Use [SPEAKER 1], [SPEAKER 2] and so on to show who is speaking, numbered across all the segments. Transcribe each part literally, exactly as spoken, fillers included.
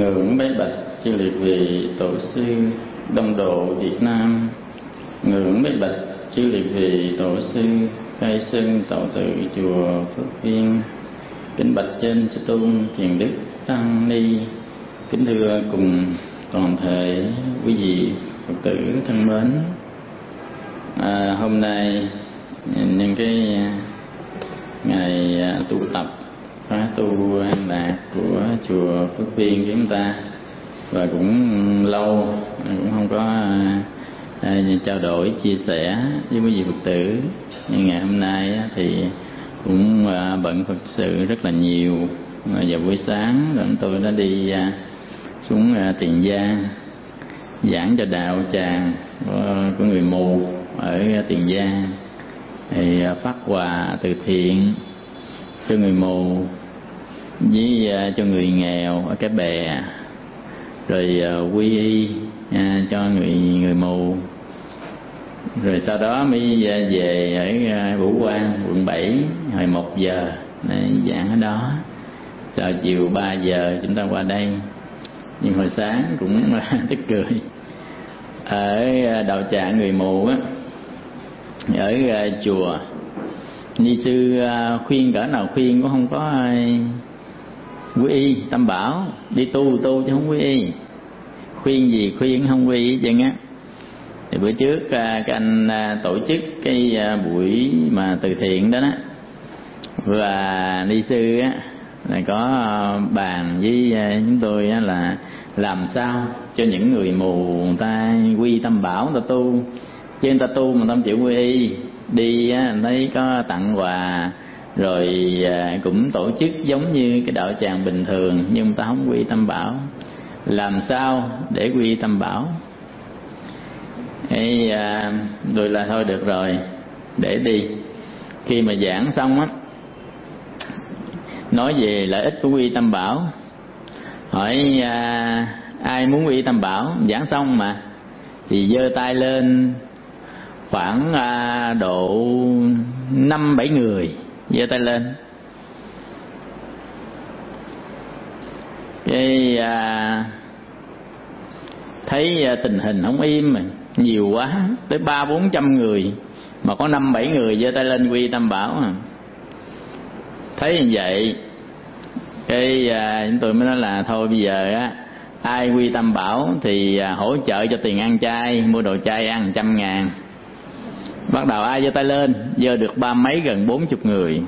[SPEAKER 1] Ngưỡng bái bạch chư liệt vị tổ sư Đông Độ Việt Nam. Ngưỡng bái bạch chư liệt vị tổ sư khai sơn tạo tự chùa Phước Viên. Kính bạch trên sư tôn Thiền Đức Tăng Ni. Kính thưa cùng toàn thể quý vị Phật tử thân mến. À, hôm nay nhân cái ngày tu tập khóa tu an lạc của chùa Phước Viên của chúng ta, và cũng lâu cũng không có à, trao đổi chia sẻ với quý vị Phật tử. Nhưng ngày hôm nay thì cũng à, bận Phật sự rất là nhiều. Vào buổi sáng rồi tôi đã đi à, xuống à, Tiền Giang giảng cho đạo tràng của, của người mù ở Tiền Giang, thì à, phát quà từ thiện cho người mù với uh, cho người nghèo ở Cái Bè, rồi uh, quy y uh, cho người người mù. Rồi sau đó mới uh, về ở uh, Vũ Quang quận bảy hồi một giờ uh, giảng ở đó. Sau chiều ba giờ chúng ta qua đây. Nhưng hồi sáng cũng uh, tức cười. Ở uh, đạo tràng người mù á, ở uh, chùa ni sư uh, khuyên cỡ nào khuyên cũng không có uh, quy y Tam Bảo. Đi tu tu chứ không quy y. Khuyên gì khuyên không quy y chừng á. Thì bữa trước uh, các anh uh, tổ chức cái uh, buổi mà từ thiện đó đó, và ni sư á là có uh, bàn với uh, chúng tôi á, là làm sao cho những người mù người ta quy Tam Bảo, người ta tu. Chứ người ta tu mà người ta không chịu quy y, đi á thấy có tặng quà rồi à, cũng tổ chức giống như cái đạo tràng bình thường, nhưng người ta không quy Tam Bảo. Làm sao để quy Tam Bảo? Ê, à, rồi là thôi được rồi, để đi. Khi mà giảng xong á, nói về lợi ích của quy Tam Bảo, hỏi à, ai muốn quy Tam Bảo. Giảng xong mà thì giơ tay lên khoảng à, độ năm bảy người giơ tay lên. Cái à, thấy à, tình hình không im mà nhiều quá, tới ba bốn trăm người mà có năm bảy người giơ tay lên quy Tam Bảo à. Thấy như vậy cái à, chúng tôi mới nói là thôi bây giờ á, ai quy Tam Bảo thì à, hỗ trợ cho tiền ăn chay, mua đồ chay ăn trăm ngàn. Bắt đầu ai giơ tay lên, giơ được ba mấy gần bốn chục người.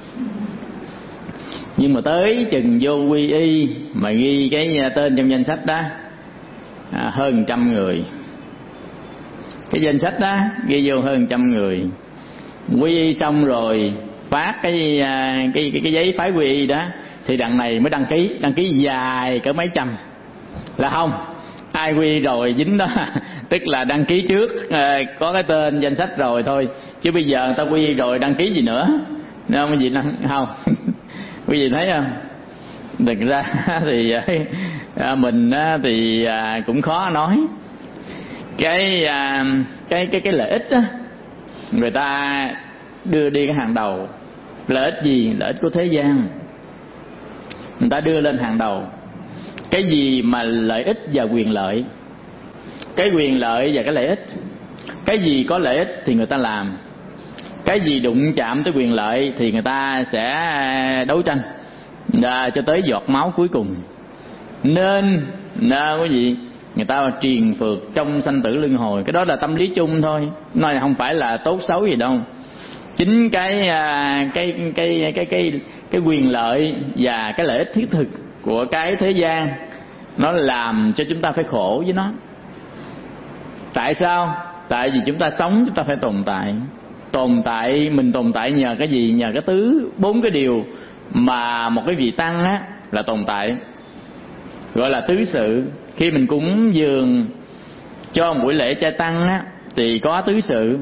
[SPEAKER 1] Nhưng mà tới chừng vô quy y mà ghi cái tên trong danh sách đó à, hơn trăm người. Cái danh sách đó ghi vô hơn trăm người. Quy y xong rồi phát cái cái cái, cái giấy phái quy y đó, thì đằng này mới đăng ký, đăng ký dài cỡ mấy trăm. Là không, ai quy rồi dính đó, tức là đăng ký trước à, có cái tên danh sách rồi thôi, chứ bây giờ người ta quy rồi đăng ký gì nữa. Nên không, cái gì năng không quý vị thấy không? Thực ra thì à, mình á, thì à, cũng khó nói. Cái à, cái cái cái lợi ích á, người ta đưa đi cái hàng đầu. Lợi ích gì? Lợi ích của thế gian người ta đưa lên hàng đầu. Cái gì mà lợi ích và quyền lợi, cái quyền lợi và cái lợi ích, cái gì có lợi ích thì người ta làm, cái gì đụng chạm tới quyền lợi thì người ta sẽ đấu tranh à, cho tới giọt máu cuối cùng. Nên à, quý vị, người ta triền phược trong sanh tử luân hồi. Cái đó là tâm lý chung thôi, nói không phải là tốt xấu gì đâu. Chính cái à, cái cái cái cái cái quyền lợi và cái lợi ích thiết thực của cái thế gian nó làm cho chúng ta phải khổ với nó. Tại sao? Tại vì chúng ta sống, chúng ta phải tồn tại. Tồn tại, mình tồn tại nhờ cái gì? Nhờ cái tứ, bốn cái điều mà một cái vị tăng á là tồn tại, gọi là tứ sự. Khi mình cúng dường cho một buổi lễ trai tăng á, thì có tứ sự: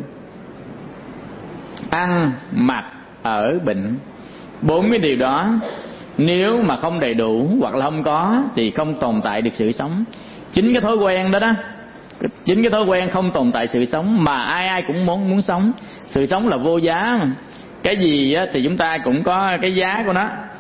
[SPEAKER 1] ăn, mặc, ở, bệnh. Bốn cái điều đó nếu mà không đầy đủ hoặc là không có thì không tồn tại được sự sống. Chính cái thói quen đó đó, chính cái thói quen không tồn tại sự sống. Mà ai ai cũng muốn muốn sống. Sự sống là vô giá. Cái gì á, thì chúng ta cũng có cái giá của nó.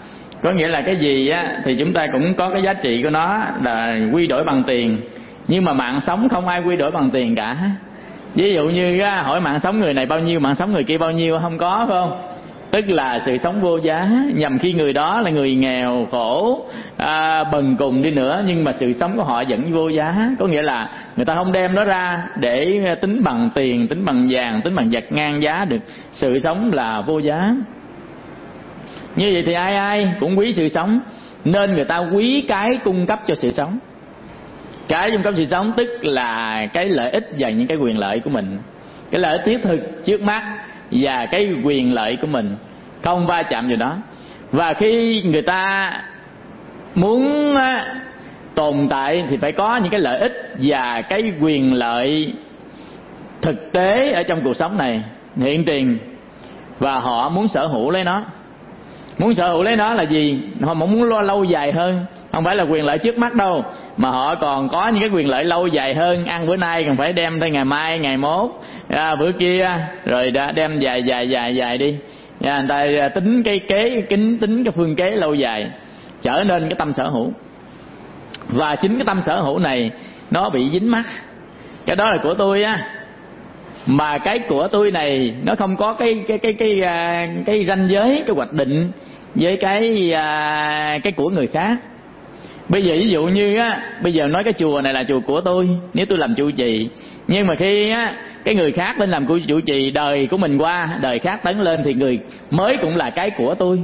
[SPEAKER 1] Có nghĩa là cái gì á thì chúng ta cũng có cái giá trị của nó là quy đổi bằng tiền, nhưng mà mạng sống không ai quy đổi bằng tiền cả. Ví dụ như á, hỏi mạng sống người này bao nhiêu, mạng sống người kia bao nhiêu, không có, phải không? Tức là sự sống vô giá, nhằm khi người đó là người nghèo khổ à, bần cùng đi nữa, nhưng mà sự sống của họ vẫn vô giá. Có nghĩa là người ta không đem nó ra để tính bằng tiền, tính bằng vàng, tính bằng vật ngang giá được. Sự sống là vô giá. Như vậy thì ai ai cũng quý sự sống, nên người ta quý cái cung cấp cho sự sống. Cái cung cấp sự sống tức là cái lợi ích và những cái quyền lợi của mình, cái lợi ích thiết thực trước mắt và cái quyền lợi của mình, không va chạm vào đó. Và khi người ta muốn tồn tại thì phải có những cái lợi ích và cái quyền lợi thực tế ở trong cuộc sống này, hiện tiền, và họ muốn sở hữu lấy nó. Muốn sở hữu lấy nó là gì? Họ muốn lo lâu dài hơn, không phải là quyền lợi trước mắt đâu, mà họ còn có những cái quyền lợi lâu dài hơn. Ăn bữa nay còn phải đem tới ngày mai, ngày mốt, à, bữa kia, rồi đã đem dài dài dài dài đi. À, người ta tính cái kế, tính, tính cái phương kế lâu dài, trở nên cái tâm sở hữu. Và chính cái tâm sở hữu này nó bị dính mắc. Cái đó là của tôi á, mà cái của tôi này nó không có cái cái cái cái cái, cái ranh giới, cái hoạch định với cái cái của người khác. Bây giờ ví dụ như á, bây giờ nói cái chùa này là chùa của tôi, nếu tôi làm trụ trì, nhưng mà khi á cái người khác lên làm trụ trì, đời của mình qua, đời khác tấn lên thì người mới cũng là cái của tôi.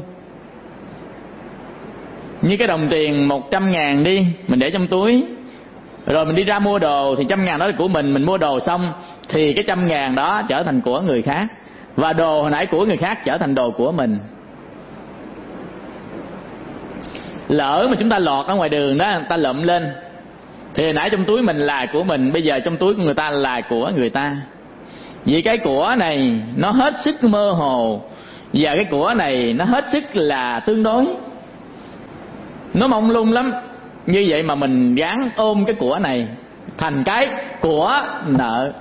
[SPEAKER 1] Như cái đồng tiền một trăm ngàn đi, mình để trong túi, rồi mình đi ra mua đồ thì trăm ngàn đó là của mình, mình mua đồ xong thì cái trăm ngàn đó trở thành của người khác, và đồ hồi nãy của người khác trở thành đồ của mình. Lỡ mà chúng ta lọt ở ngoài đường đó, người ta lụm lên thì hồi nãy trong túi mình là của mình, bây giờ trong túi của người ta là của người ta. Vì cái của này nó hết sức mơ hồ, và cái của này nó hết sức là tương đối, nó mông lung lắm. Như vậy mà mình gắng ôm cái của này thành cái của nợ.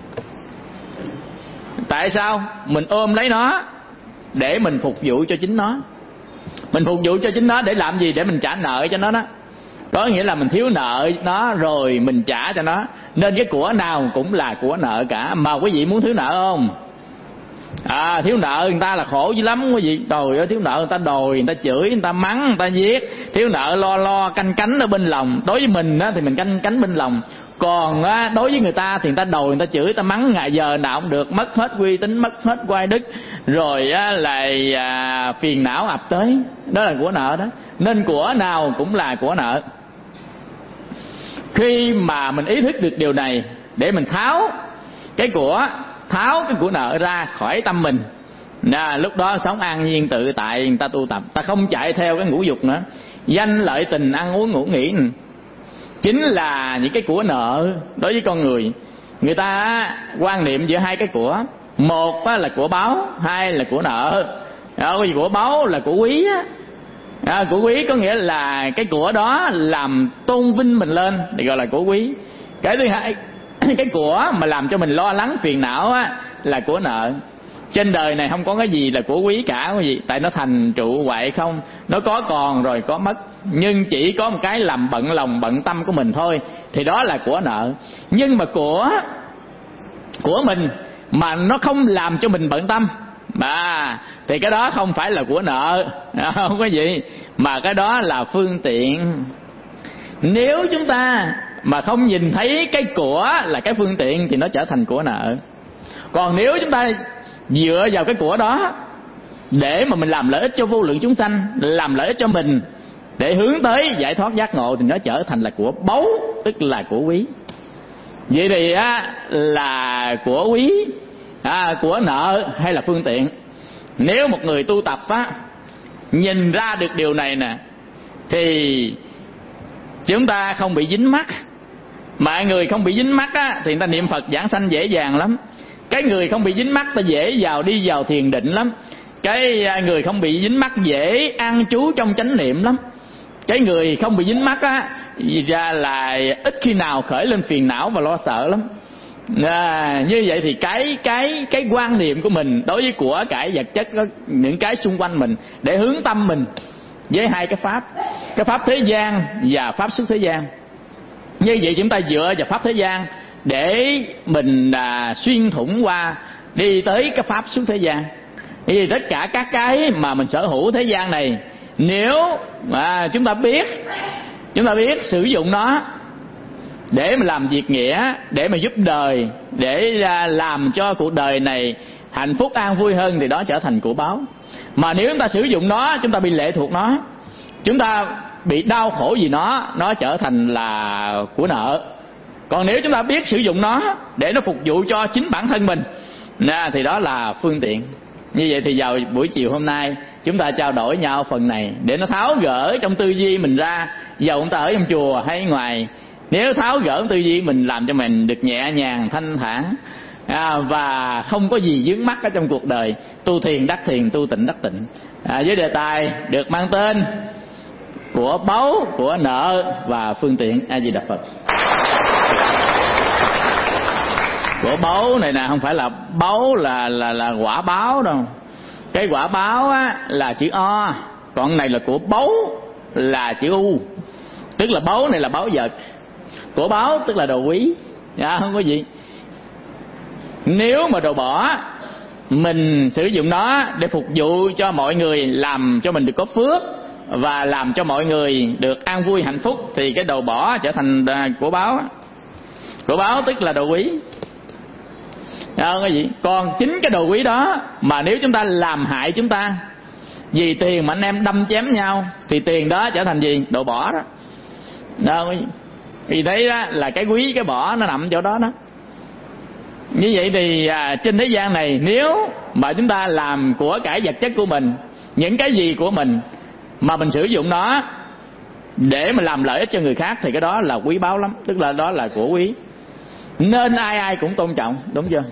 [SPEAKER 1] Tại sao? Mình ôm lấy nó để mình phục vụ cho chính nó. Mình phục vụ cho chính nó để làm gì? Để mình trả nợ cho nó đó. Đó nghĩa là mình thiếu nợ nó rồi mình trả cho nó. Nên cái của nào cũng là của nợ cả. Mà quý vị muốn thiếu nợ không? À, thiếu nợ người ta là khổ dữ lắm quý vị. Trời ơi, thiếu nợ người ta đòi, người ta chửi, người ta mắng, người ta giết. Thiếu nợ lo lo canh cánh ở bên lòng. Đối với mình á, thì mình canh cánh bên lòng. Còn á, đối với người ta thì người ta đòi, người ta chửi, người ta mắng ngày giờ nào cũng được, mất hết uy tín, mất hết oai đức, rồi á, lại à, phiền não ập tới. Đó là của nợ đó. Nên của nào cũng là của nợ. Khi mà mình ý thức được điều này, để mình tháo cái của, tháo cái của nợ ra khỏi tâm mình, à, lúc đó sống an nhiên tự tại, người ta tu tập, ta không chạy theo cái ngũ dục nữa. Danh lợi tình ăn uống ngủ nghỉ chính là những cái của nợ đối với con người. Người ta quan niệm giữa hai cái của, một là của báo, hai là của nợ. À, của báo là của quý á. À, của quý có nghĩa là cái của đó làm tôn vinh mình lên thì gọi là của quý. Cái thứ hai, cái của mà làm cho mình lo lắng phiền não á, là của nợ. Trên đời này không có cái gì là của quý cả quý vị, tại nó thành trụ hoại không. Nó có còn rồi có mất, nhưng chỉ có một cái làm bận lòng bận tâm của mình thôi, thì đó là của nợ. Nhưng mà của của mình mà nó không làm cho mình bận tâm à, thì cái đó không phải là của nợ, không có gì, mà cái đó là phương tiện. Nếu chúng ta mà không nhìn thấy cái của là cái phương tiện thì nó trở thành của nợ. Còn nếu chúng ta dựa vào cái của đó để mà mình làm lợi ích cho vô lượng chúng sanh, làm lợi ích cho mình để hướng tới giải thoát giác ngộ, thì nó trở thành là của báu, tức là của quý. Vậy thì á, là của quý, à, của nợ hay là phương tiện? Nếu một người tu tập á, nhìn ra được điều này nè, thì chúng ta không bị dính mắc. Mọi người không bị dính mắc á, thì người ta niệm Phật giảng sanh dễ dàng lắm. Cái người không bị dính mắc ta dễ vào đi vào thiền định lắm. Cái người không bị dính mắc dễ an trú trong chánh niệm lắm. Cái người không bị dính mắc á, ra là ít khi nào khởi lên phiền não và lo sợ lắm. À, như vậy thì cái cái cái quan niệm của mình đối với của cải vật chất, những cái xung quanh mình, để hướng tâm mình
[SPEAKER 2] với hai cái pháp, cái pháp thế gian và pháp xuất thế gian. Như vậy chúng ta dựa vào pháp thế gian để mình à, xuyên thủng qua đi tới cái pháp xuất thế gian. Vì tất cả các cái mà mình sở hữu thế gian này, nếu mà chúng ta biết chúng ta biết sử dụng nó để mà làm việc nghĩa, để mà giúp đời, để làm cho cuộc đời này hạnh phúc an vui hơn, thì đó trở thành của báo. Mà nếu chúng ta sử dụng nó, chúng ta bị lệ thuộc nó, chúng ta bị đau khổ vì nó, nó trở thành là của nợ. Còn nếu chúng ta biết sử dụng nó để nó phục vụ cho chính bản thân mình, thì đó là phương tiện. Như vậy thì vào buổi chiều hôm nay chúng ta trao đổi nhau phần này để nó tháo gỡ trong tư duy mình ra. Dầu chúng ta ở trong chùa hay ngoài, nếu tháo gỡ tư duy mình, làm cho mình được nhẹ nhàng, thanh thản, à, và không có gì vướng mắc ở trong cuộc đời. Tu thiền đắc thiền, tu tịnh đắc tịnh. À, với đề tài được mang tên của báu, của nợ và phương tiện. A Di Đà Phật. Của báu này nè, không phải là báu là là là quả báo đâu. Cái quả báo á là chữ O, còn này là của báu là chữ U. Tức là báu này là báu vật, của báo tức là đồ quý. Dạ, không có gì. Nếu mà đồ bỏ, mình sử dụng nó để phục vụ cho mọi người, làm cho mình được có phước và làm cho mọi người được an vui hạnh phúc, thì cái đồ bỏ trở thành của báo. Của báo tức là đồ quý. Dạ, không có gì. Còn chính cái đồ quý đó mà nếu chúng ta làm hại chúng ta vì tiền mà anh em đâm chém nhau, thì tiền đó trở thành gì? Đồ bỏ đó. Đó, vì thế đó là cái quý cái bỏ nó nằm chỗ đó đó. Như vậy thì à, trên thế gian này, nếu mà chúng ta làm của cải vật chất của mình, những cái gì của mình mà mình sử dụng nó để mà làm lợi ích cho người khác, thì cái đó là quý báu lắm. Tức là đó là của quý, nên ai ai cũng tôn trọng, đúng chưa?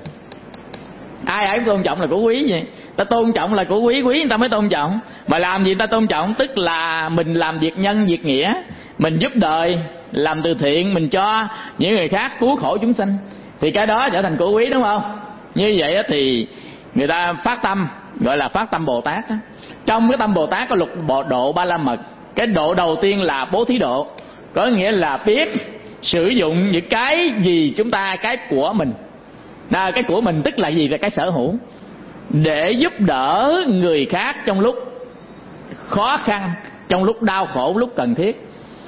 [SPEAKER 2] Ai ai cũng tôn trọng là của quý vậy. Ta tôn trọng là của quý, quý người ta mới tôn trọng. Mà làm gì ta tôn trọng? Tức là mình làm việc nhân việc nghĩa, mình giúp đời, làm từ thiện, mình cho những người khác, cứu khổ chúng sanh, thì cái đó trở thành của quý, đúng không? Như vậy thì người ta phát tâm, gọi là phát tâm Bồ Tát. Trong cái tâm Bồ Tát có lục bộ độ ba la mật. Cái độ đầu tiên là bố thí độ, có nghĩa là biết sử dụng những cái gì chúng ta, cái của mình. À, cái của mình tức là gì? Là cái sở hữu, để giúp đỡ người khác trong lúc khó khăn, trong lúc đau khổ, lúc cần thiết.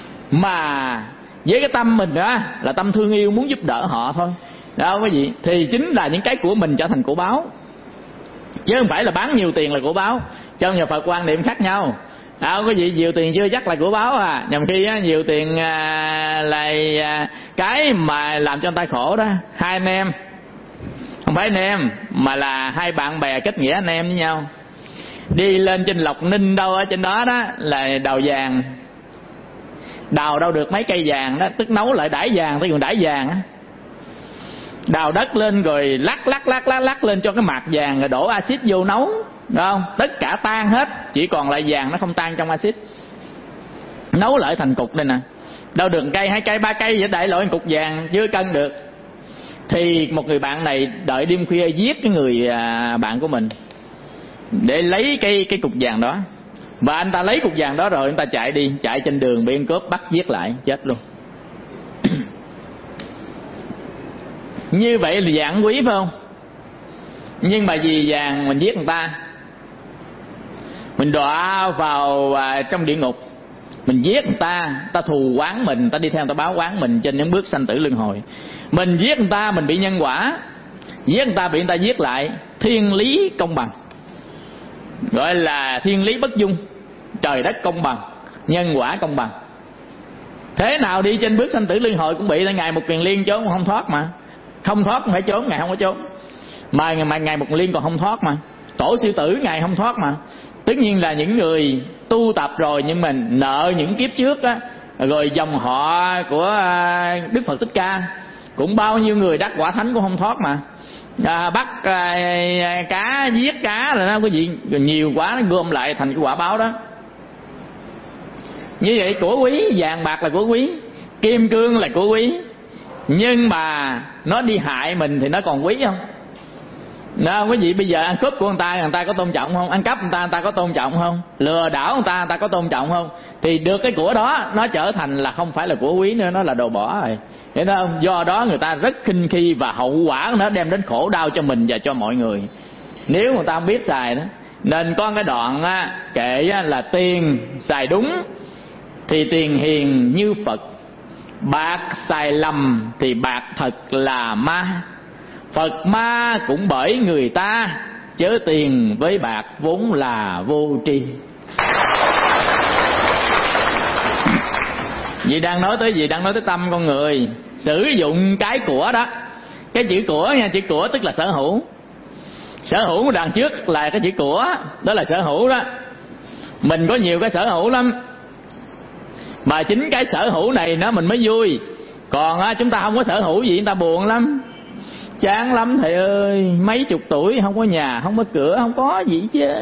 [SPEAKER 2] Mà với cái tâm mình đó là tâm thương yêu, muốn giúp đỡ họ thôi. Đó quý vị, thì chính là những cái của mình trở thành của báo, chứ không phải là bán nhiều tiền là của báo. Trong nhà Phật quan niệm khác nhau. Đó quý vị, nhiều tiền chưa chắc là của báo à. Nhằm khi á, nhiều tiền à, là à, cái mà làm cho người ta khổ đó. Hai anh em, không phải anh em mà là hai bạn bè kết nghĩa anh em với nhau, đi lên trên Lộc Ninh đâu ở trên đó đó là đào vàng. Đào đâu được mấy cây vàng đó, tức nấu lại đãi vàng, tới còn đãi vàng á. Đào đất lên rồi lắc lắc lắc lắc lắc lên cho cái mạt vàng, rồi đổ axit vô nấu, đúng không? Tất cả tan hết, chỉ còn lại vàng, nó không tan trong axit. Nấu lại thành cục đây nè. Đâu được cây, hai cây, ba cây vậy, đại loại cục vàng chưa cân được. Thì một người bạn này đợi đêm khuya giết cái người à, bạn của mình để lấy cái cái cục vàng đó. Và anh ta lấy cục vàng đó rồi anh ta chạy đi, chạy trên đường bị ăn cướp bắt giết lại, chết luôn. Như vậy là vàng quý phải không? Nhưng mà vì vàng mình giết người ta, mình đọa vào à, trong địa ngục, mình giết người ta, người ta thù oán mình, người ta đi theo người ta báo oán mình trên những bước sanh tử luân hồi. Mình giết người ta, mình bị nhân quả. Giết người ta bị người ta giết lại, thiên lý công bằng, gọi là thiên lý bất dung, trời đất công bằng, nhân quả công bằng. Thế nào đi trên bước sanh tử luân hồi cũng bị. Ngày một kiền liên trốn không thoát mà. Không thoát cũng phải trốn, ngày không có trốn. Mà ngày, ngày một liên còn không thoát mà. Tổ sư tử ngày không thoát mà. Tất nhiên là những người tu tập rồi, nhưng mình nợ những kiếp trước á, rồi dòng họ của Đức Phật Thích Ca, cũng bao nhiêu người đắc quả thánh cũng không thoát mà. À, bắt à, cá, giết cá rồi đó, cái gì nhiều quá nó gom lại thành cái quả báo đó. Như vậy của quý, vàng bạc là của quý, kim cương là của quý, nhưng mà nó đi hại mình thì nó còn quý không? Đó, quý vị bây giờ ăn cướp của người ta, người ta có tôn trọng không? Ăn cắp người ta, người ta có tôn trọng không? Lừa đảo người ta, người ta có tôn trọng không? Thì được cái của đó nó trở thành là không phải là của quý nữa, nó là đồ bỏ rồi. Hiểu không? Do đó người ta rất khinh khi và hậu quả nó đem đến khổ đau cho mình và cho mọi người. Nếu người ta không biết xài đó. Nên có cái đoạn á, kể á, là tiền xài đúng thì tiền hiền như Phật, bạc xài lầm thì bạc thật là ma. Phật ma cũng bởi người ta, chớ tiền với bạc vốn là vô tri. Vì đang nói tới gì? Đang nói tới tâm con người. Sử dụng cái của đó. Cái chữ của nha, chữ của tức là sở hữu. Sở hữu đằng trước là cái chữ của, đó là sở hữu đó. Mình có nhiều cái sở hữu lắm, mà chính cái sở hữu này nó mình mới vui. Còn á, chúng ta không có sở hữu gì, chúng ta buồn lắm, chán lắm thầy ơi. Mấy chục tuổi không có nhà, không có cửa, không có gì chứ.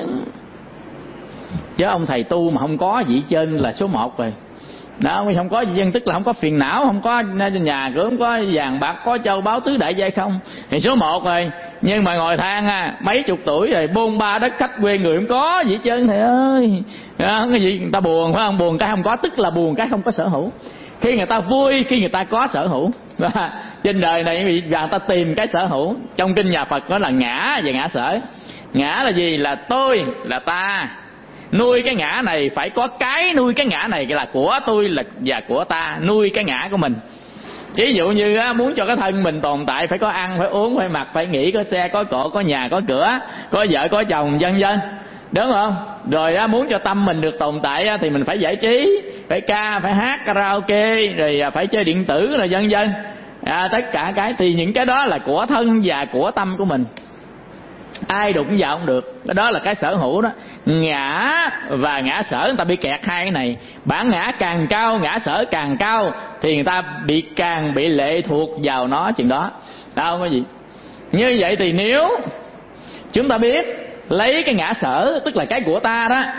[SPEAKER 2] Chứ ông thầy tu mà không có gì trên là số một rồi. Đó, không có gì dân tức là không có phiền não, không có nhà cửa, không có vàng bạc, có châu báu tứ đại giai không, thì số một rồi. Nhưng mà ngồi than à, mấy chục tuổi rồi bôn ba đất khách quê người không có gì trơn thầy ơi. Đó, cái gì người ta buồn phải không? Buồn cái không có tức là buồn cái không có sở hữu. Khi người ta vui khi người ta có sở hữu. Trên đời này người ta tìm cái sở hữu. Trong kinh nhà Phật nói là ngã và ngã sở. Ngã là gì? Là tôi, là ta. Nuôi cái ngã này phải có cái nuôi cái ngã này là của tôi là và của ta, nuôi cái ngã của mình. Ví dụ như á, muốn cho cái thân mình tồn tại phải có ăn, phải uống, phải mặc, phải nghỉ, có xe, có cộ, có nhà, có cửa, có vợ, có chồng, vân vân. Đúng không? Rồi á, muốn cho tâm mình được tồn tại á, thì mình phải giải trí, phải ca, phải hát karaoke, rồi phải chơi điện tử, rồi vân vân. À, tất cả cái thì những cái đó là của thân và của tâm của mình. Ai đụng vào không được. Đó là cái sở hữu đó. Ngã và ngã sở người ta bị kẹt hai cái này. Bản ngã càng cao, ngã sở càng cao, thì người ta bị càng bị lệ thuộc vào nó chừng đó. Đâu không có gì. Như vậy thì nếu chúng ta biết lấy cái ngã sở, tức là cái của ta đó,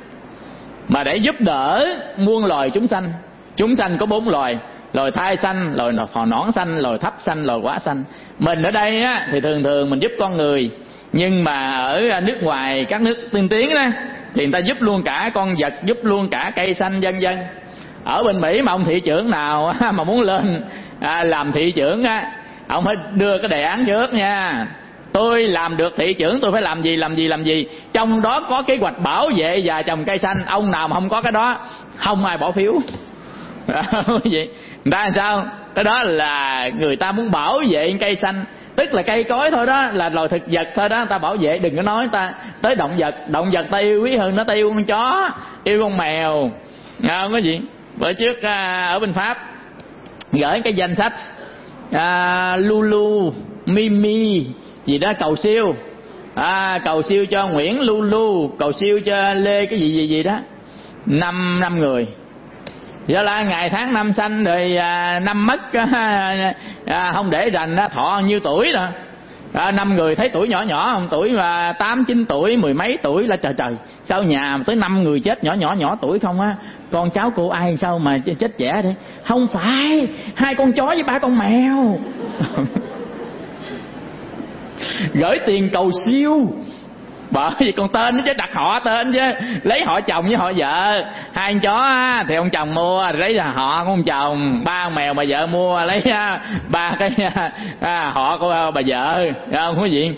[SPEAKER 2] mà để giúp đỡ muôn loài chúng sanh. Chúng sanh có bốn loài: loài thai sanh, loài thỏ nõn sanh, loài thấp sanh, loài quả sanh. Mình ở đây á, thì thường thường mình giúp con người. Nhưng mà ở nước ngoài, các nước tiên tiến đó, thì người ta giúp luôn cả con vật, giúp luôn cả cây xanh vân vân. Ở bên Mỹ mà ông thị trưởng nào mà muốn lên à, làm thị trưởng á, ông phải đưa cái đề án trước nha. Tôi làm được thị trưởng tôi phải làm gì làm gì làm gì. Trong đó có kế hoạch bảo vệ và trồng cây xanh. Ông nào mà không có cái đó không ai bỏ phiếu. Vậy người ta làm sao? Cái đó là người ta muốn bảo vệ cây xanh, tức là cây cối thôi đó, là loài thực vật thôi đó, người ta bảo vệ. Đừng có nói ta tới động vật. Động vật ta yêu quý hơn nó, ta yêu con chó, yêu con mèo. Không có gì. Bữa trước à, ở bên Pháp gửi cái danh sách à, Lulu, Mimi gì đó cầu siêu. à, Cầu siêu cho Nguyễn Lulu, cầu siêu cho Lê cái gì gì gì đó. Năm năm người. Do là ngày tháng năm sanh rồi à, năm mất à, à, không để rành đó, thọ nhiêu tuổi rồi. À, năm người thấy tuổi nhỏ nhỏ không, tuổi mà tám chín tuổi, mười mấy tuổi là trời trời. Sao nhà mà tới năm người chết nhỏ nhỏ nhỏ tuổi không á? Con cháu cô ai sao mà chết trẻ đấy? Không phải, hai con chó với ba con mèo. Gửi tiền cầu siêu. Bởi vì con tên nó chứ đặt họ tên chứ. Lấy họ chồng với họ vợ. Hai con chó thì ông chồng mua, lấy là họ của ông chồng. Ba con mèo bà vợ mua, lấy ba cái à, họ của bà vợ. Không có gì.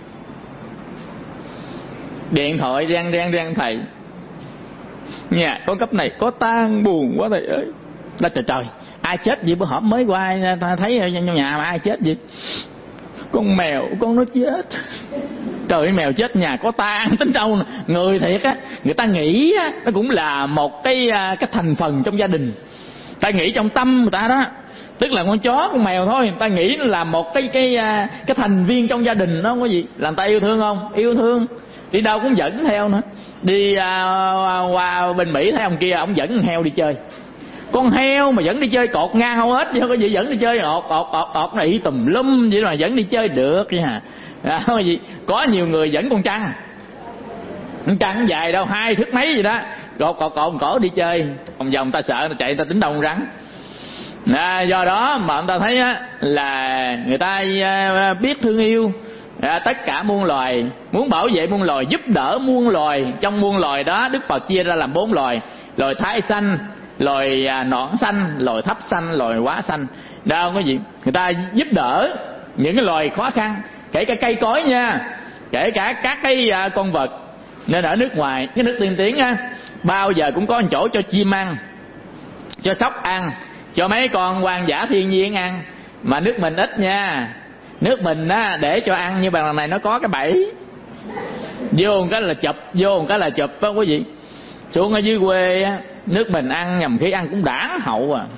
[SPEAKER 2] Điện thoại rang rang rang thầy, nhà có cấp này có tang buồn quá thầy ơi. Là trời trời, ai chết gì bữa hổm mới qua ta thấy ở trong nhà mà ai chết gì? Con mèo con nó chết. Trời, mèo chết nhà có tang tính đâu. Người thiệt á, người ta nghĩ á, nó cũng là một cái cái thành phần trong gia đình. Ta nghĩ trong tâm người ta đó, tức là con chó con mèo thôi, người ta nghĩ nó là một cái cái cái thành viên trong gia đình. Nó không có gì. Là người ta yêu thương không? Yêu thương. Đi đâu cũng dẫn theo nữa. Đi à, qua bên Mỹ thấy ông kia, ông dẫn con heo đi chơi. Con heo mà dẫn đi chơi cột ngang hầu hết chứ không có gì dẫn đi chơi ọt ọt ọt ọt này tùm lum vậy mà dẫn đi chơi được vậy hả? À, không có gì. Có nhiều người dẫn con trăng, con trăng dài đâu hai thước mấy gì đó, cột cột cột cổ đi chơi vòng vòng, ta sợ ta chạy ta tính đông rắn. À, do đó mà người ta thấy á, là người ta biết thương yêu à, tất cả muôn loài, muốn bảo vệ muôn loài, giúp đỡ muôn loài. Trong muôn loài đó Đức Phật chia ra làm bốn loài: loài thai sanh, loài à, nõn sanh, loài thấp sanh, loài quá sanh. Đâu có gì, người ta giúp đỡ những cái loài khó khăn, kể cả cây cối nha, kể cả các cái à, con vật. Nên ở nước ngoài, cái nước tiên tiến á, bao giờ cũng có một chỗ cho chim ăn, cho sóc ăn, cho mấy con hoang dã thiên nhiên ăn. Mà nước mình ít nha. Nước mình á, để cho ăn như bằng này nó có cái bẫy, vô một cái là chụp, vô một cái là chụp đó quý vị. Xuống ở dưới quê á, nước mình ăn nhầm khi ăn cũng đản hậu à.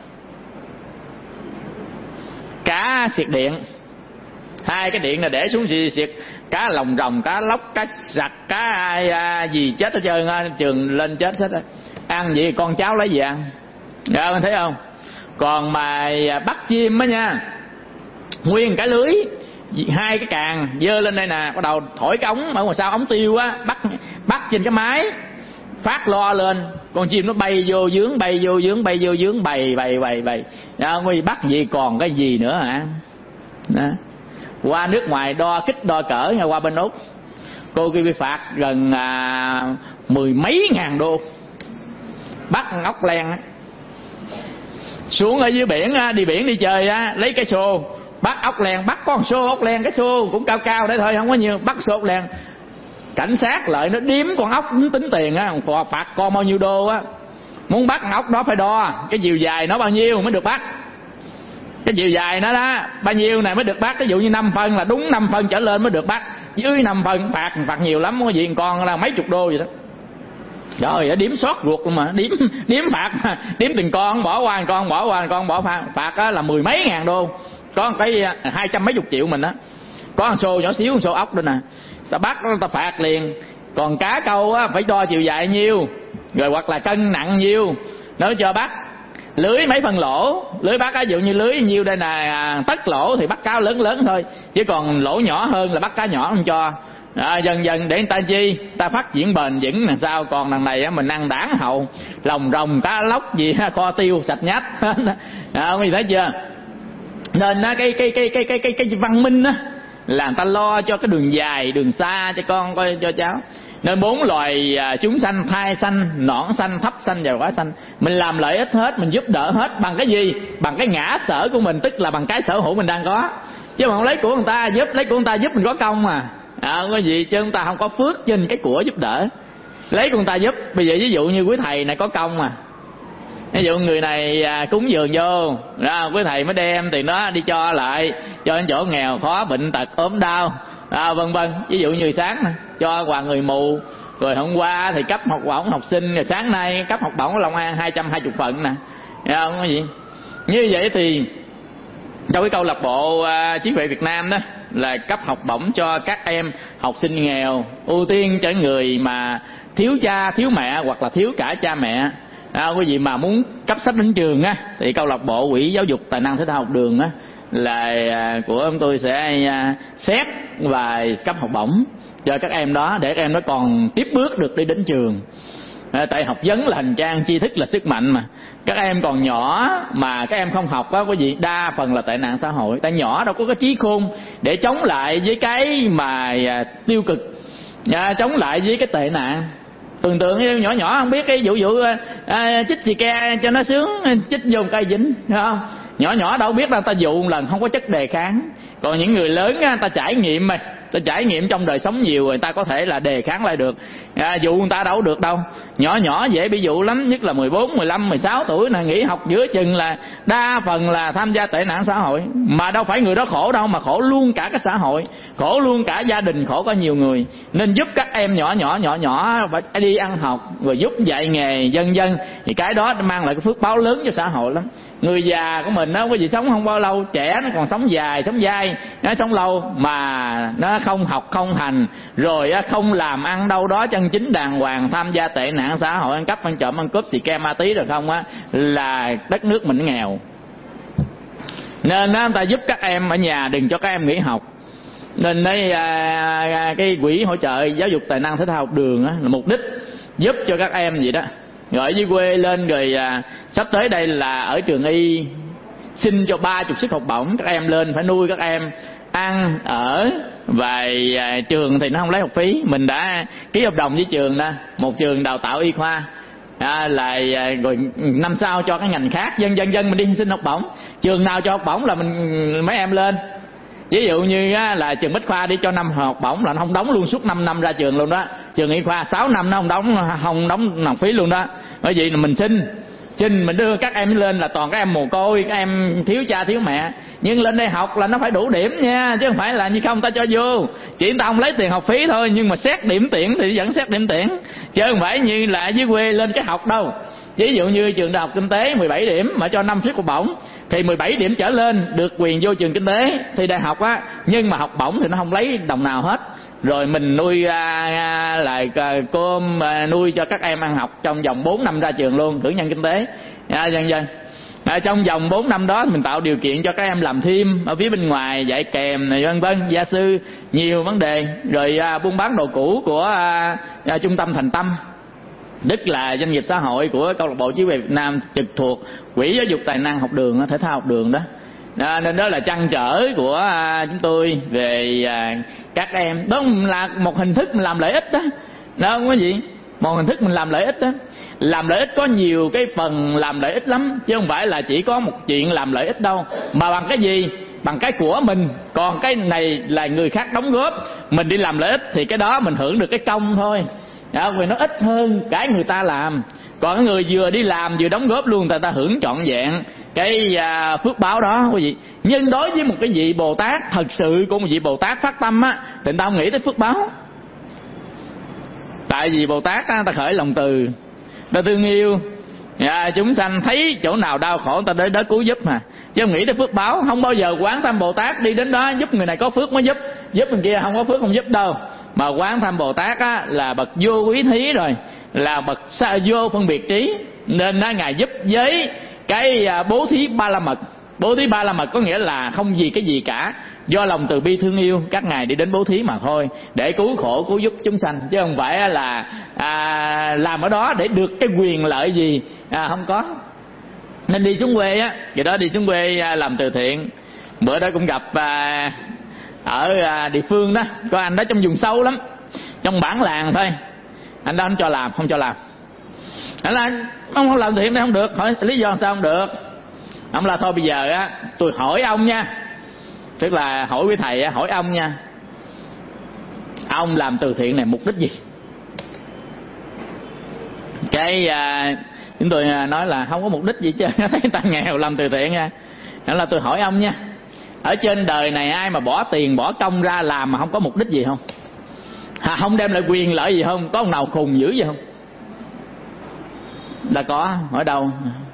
[SPEAKER 2] Cá xiệt điện, hai cái điện là để xuống xiệt cá lồng rồng, cá lóc, cá sặc, cá à, gì chết hết trơn á, trường lên chết hết á. Ăn vậy con cháu lấy gì ăn? Dạ, mình thấy không? Còn mà bắt chim á nha, nguyên cái lưới, hai cái càng dơ lên đây nè, bắt đầu thổi cái ống ở ngoài sau, ống tiêu á, bắt bắt trên cái máy, phát lo lên, con chim nó bay vô dướng, bay vô dướng, bay vô dướng, bày bày bày bày. Đó, mới bắt gì còn cái gì nữa hả? Đó. Qua nước ngoài đo kích đo cỡ nha, qua bên Úc cô kia bị phạt gần à, mười mấy ngàn đô bắt ốc len á. Xuống ở dưới biển á, đi biển đi chơi á, lấy cái xô bắt ốc len, bắt con xô ốc len, cái xô cũng cao cao đấy thôi, không có nhiều, bắt xô ốc len. Cảnh sát lại nó điếm con ốc tính tiền á, phạt con bao nhiêu đô á. Muốn bắt con ốc đó phải đo cái chiều dài nó bao nhiêu mới được bắt, cái chiều dài nó đó bao nhiêu này mới được bắt. Ví dụ như năm phân là đúng năm phân trở lên mới được bắt, dưới năm phân phạt phạt nhiều lắm, có gì con là mấy chục đô vậy đó. Rồi điếm sót ruột luôn mà, điếm điếm phạt mà, điếm từng con bỏ qua con bỏ qua con bỏ phạt, phạt đó là mười mấy ngàn đô, có cái hai trăm mấy chục triệu mình đó. Có một xô nhỏ xíu, một xô ốc đó nè, ta bắt nó ta phạt liền. Còn cá câu á phải đo chiều dài nhiêu, rồi hoặc là cân nặng nhiêu nó cho bắt. Lưới mấy phần lỗ, lưới bắt á, ví dụ như lưới nhiêu đây là tất lỗ thì bắt cá lớn lớn thôi, chứ còn lỗ nhỏ hơn là bắt cá nhỏ không cho. À, dần dần để người ta chi, ta phát triển bền vững làm sao. Còn đằng này á, mình ăn đản hậu, lòng rồng cá lóc gì kho tiêu sạch nhách à, quý vị thấy chưa? Nên á, cái cái cái cái cái cái cái văn minh á là người ta lo cho cái đường dài đường xa cho con coi cho cháu. Nên bốn loài à, chúng sanh, thai sanh, nõn sanh, thấp sanh và quá sanh, mình làm lợi ích hết, mình giúp đỡ hết. Bằng cái gì? Bằng cái ngã sở của mình, tức là bằng cái sở hữu mình đang có. Chứ mà không lấy của người ta giúp, lấy của người ta giúp mình có công mà à, không có gì chứ chúng ta không có phước trên cái của giúp đỡ. Lấy của người ta giúp, bây giờ ví dụ như quý thầy này có công mà, ví dụ người này à, cúng dường vô ra, quý thầy mới đem tiền đó đi cho lại cho những chỗ nghèo khó, bệnh tật, ốm đau à, vân vân. Ví dụ như sáng này, cho quà người mù, rồi hôm qua thì cấp học bổng học sinh, rồi sáng nay cấp học bổng ở Long An hai trăm hai mươi phần nè, không có gì. Như vậy thì trong cái câu lạc bộ uh, trí huệ Việt Nam đó là cấp học bổng cho các em học sinh nghèo, ưu tiên cho người mà thiếu cha thiếu mẹ hoặc là thiếu cả cha mẹ. À, quý vị mà muốn cấp sách đến trường á thì câu lạc bộ Quỹ Giáo dục Tài năng Thể thao học đường á là uh, của chúng tôi sẽ uh, xét và cấp học bổng cho các em đó, để các em đó còn tiếp bước được đi đến trường. À, tại học vấn là hành trang, tri thức là sức mạnh mà. Các em còn nhỏ mà các em không học á, quý vị, đa phần là tệ nạn xã hội. Tại nhỏ đâu có cái trí khôn để chống lại với cái mà à, tiêu cực, à, chống lại với cái tệ nạn. Tưởng tượng nhỏ nhỏ không biết cái vụ vụ à, chích xì ke cho nó sướng, chích vô cây dính, thấy không? Nhỏ nhỏ đâu biết là ta dụ một lần không có chất đề kháng. Còn những người lớn á, ta trải nghiệm mà, ta trải nghiệm trong đời sống nhiều rồi, ta có thể là đề kháng lại được. À, dụ người ta đâu được đâu. Nhỏ nhỏ dễ bị dụ lắm, nhất là mười bốn, mười lăm, mười sáu tuổi là nghỉ học giữa chừng là đa phần là tham gia tệ nạn xã hội. Mà đâu phải người đó khổ đâu, mà khổ luôn cả cái xã hội, khổ luôn cả gia đình, khổ có nhiều người. Nên giúp các em nhỏ nhỏ nhỏ nhỏ phải đi ăn học, rồi giúp dạy nghề vân vân, thì cái đó mang lại cái phước báo lớn cho xã hội lắm. Người già của mình đó, cái gì sống không bao lâu, trẻ nó còn sống dài, sống dai, nó sống lâu mà nó không học không hành, rồi không làm ăn đâu đó chân chính đàng hoàng, tham gia tệ nạn xã hội, ăn cắp ăn trộm ăn cướp xì ke ma tí rồi không á, là đất nước mình nghèo. Nên đó, người ta giúp các em ở nhà, đừng cho các em nghỉ học. Nên đấy, à, cái quỹ hỗ trợ giáo dục tài năng thể thao học đường á, là mục đích giúp cho các em vậy đó. Rồi ở dưới quê lên rồi à, sắp tới đây là ở trường y xin cho ba chục suất học bổng, các em lên phải nuôi các em ăn ở và à, trường thì nó không lấy học phí. Mình đã ký hợp đồng với trường đó, một trường đào tạo y khoa, à, là à, rồi năm sau cho cái ngành khác, dân dân dân mình đi xin học bổng. Trường nào cho học bổng là mình mấy em lên. Ví dụ như á, là trường Bách Khoa đi cho năm học bổng là nó không đóng luôn suốt năm năm ra trường luôn đó. Trường y khoa sáu năm nó không đóng không đóng học phí luôn đó. Bởi vì mình xin xin mình đưa các em lên là toàn các em mồ côi, các em thiếu cha thiếu mẹ, nhưng lên đây học là nó phải đủ điểm nha, chứ không phải là như không ta cho vô. Chỉ người ta không lấy tiền học phí thôi, nhưng mà xét điểm tuyển thì vẫn xét điểm tuyển, chứ không phải như là ở dưới quê lên cái học đâu. Ví dụ như trường Đại học Kinh tế mười bảy điểm mà cho năm suất học bổng thì mười bảy điểm trở lên được quyền vô trường kinh tế thi đại học á, nhưng mà học bổng thì nó không lấy đồng nào hết. Rồi mình nuôi à, à, lại à, cơm à, nuôi cho các em ăn học trong vòng bốn năm ra trường luôn, cử nhân kinh tế, à, dân dân. À, trong vòng bốn năm đó mình tạo điều kiện cho các em làm thêm ở phía bên ngoài, dạy kèm này vân vân, gia sư, nhiều vấn đề. Rồi à, buôn bán đồ cũ của à, à, trung tâm Thành Tâm, tức là doanh nghiệp xã hội của câu lạc bộ Chí Huệ Việt Nam, trực thuộc quỹ giáo dục tài năng học đường, thể thao học đường đó. À, nên đó là trăn trở của à, chúng tôi về à, các em. Đó là một hình thức mình làm lợi ích đó, đó không có gì. Một hình thức mình làm lợi ích đó. Làm lợi ích có nhiều cái phần làm lợi ích lắm, chứ không phải là chỉ có một chuyện làm lợi ích đâu. Mà bằng cái gì? Bằng cái của mình. Còn cái này là người khác đóng góp, mình đi làm lợi ích thì cái đó mình hưởng được cái công thôi. Đó, vì nó ít hơn cái người ta làm. Còn cái người vừa đi làm vừa đóng góp luôn, người ta hưởng trọn vẹn cái à, phước báo đó quý vị. Nhưng đối với một cái vị Bồ Tát thật sự của một vị Bồ Tát phát tâm á, thì ta không nghĩ tới phước báo. Tại vì Bồ Tát á, ta khởi lòng từ, ta thương yêu à, chúng sanh, thấy chỗ nào đau khổ ta đến đó cứu giúp mà, chứ không nghĩ tới phước báo. Không bao giờ Quán Tham Bồ Tát đi đến đó giúp người này có phước mới giúp, giúp người kia không có phước không giúp đâu. Mà Quán Tham Bồ Tát á, là bậc vô quý thí rồi, là bậc vô phân biệt trí, nên nó ngài giúp với cái à, bố thí ba la mật. Bố thí ba la mật có nghĩa là không vì cái gì cả, do lòng từ bi thương yêu các ngài đi đến bố thí mà thôi, để cứu khổ cứu giúp chúng sanh, chứ không phải là à, làm ở đó để được cái quyền lợi gì, à, không có. Nên đi xuống quê á, vậy đó, đi xuống quê à, làm từ thiện. Bữa đó cũng gặp à, ở à, địa phương đó, có anh đó trong vùng sâu lắm, trong bản làng thôi, anh đó không cho làm, không cho làm. Anh là ông không làm thiện đây không được. Hỏi lý do sao không được? Ông là thôi bây giờ á, tôi hỏi ông nha, tức là hỏi quý thầy á, hỏi ông nha, ông làm từ thiện này mục đích gì? Cái à, chúng tôi nói là không có mục đích gì chứ, thấy người ta nghèo làm từ thiện nha. Đó là tôi hỏi ông nha, ở trên đời này ai mà bỏ tiền bỏ công ra làm mà không có mục đích gì không? À, không đem lại quyền lợi gì không? Có ông nào khùng dữ gì không? Là có. Hỏi đâu?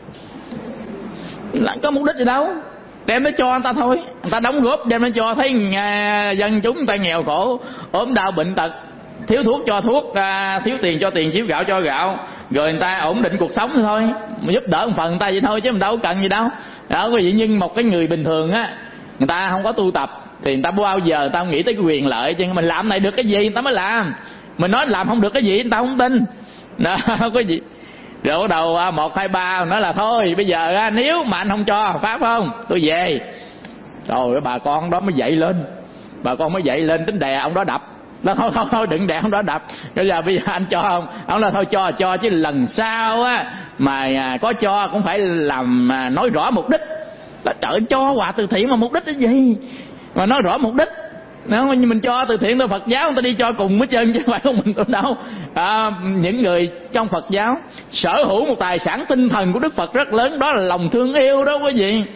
[SPEAKER 2] Là có mục đích gì đâu, đem nó cho người ta thôi, người ta đóng góp đem nó cho. Thấy nhà, dân chúng người ta nghèo khổ, ốm đau bệnh tật, thiếu thuốc cho thuốc, à, thiếu tiền cho tiền, thiếu gạo cho gạo, rồi người ta ổn định cuộc sống thôi, mà giúp đỡ một phần người ta vậy thôi, chứ mình đâu có cần gì đâu. Đó quý vị. Nhưng một cái người bình thường á, người ta không có tu tập thì người ta bao giờ người ta không nghĩ tới cái quyền lợi, chứ mình làm này được cái gì người ta mới làm. Mình nói làm không được cái gì người ta không tin. Đó, không có gì. Rồi bắt đầu một hai ba nói là thôi bây giờ nếu mà anh không cho pháp không tôi về. Rồi bà con đó mới dậy lên, bà con mới dậy lên tính đè ông đó đập. Nó thôi thôi thôi đừng đè ông đó đập. Bây giờ bây giờ anh cho không? Ông là thôi cho cho chứ lần sau á mà có cho cũng phải làm nói rõ mục đích. Là trời, cho quà từ thiện mà mục đích cái gì mà nói rõ mục đích. Nếu mình cho từ thiện tới Phật giáo người ta đi cho cùng hết trơn chứ không phải không mình tôi đâu. À, những người trong Phật giáo sở hữu một tài sản tinh thần của Đức Phật rất lớn, đó là lòng thương yêu đó quý vị.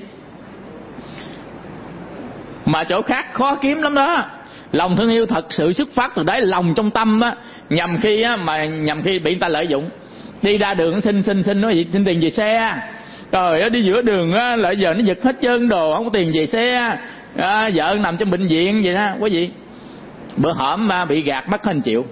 [SPEAKER 2] Mà chỗ khác khó kiếm lắm đó. Lòng thương yêu thật sự xuất phát từ đấy, lòng trong tâm á, nhằm khi á, mà nhằm khi bị người ta lợi dụng. Đi ra đường xin xin xin nói gì xin tiền về xe. Trời ơi, đi giữa đường á lại giờ nó giật hết trơn đồ, không có tiền về xe. À, vợ nằm trong bệnh viện vậy đó quý vị. Bữa hổm bị gạt mất hơn triệu.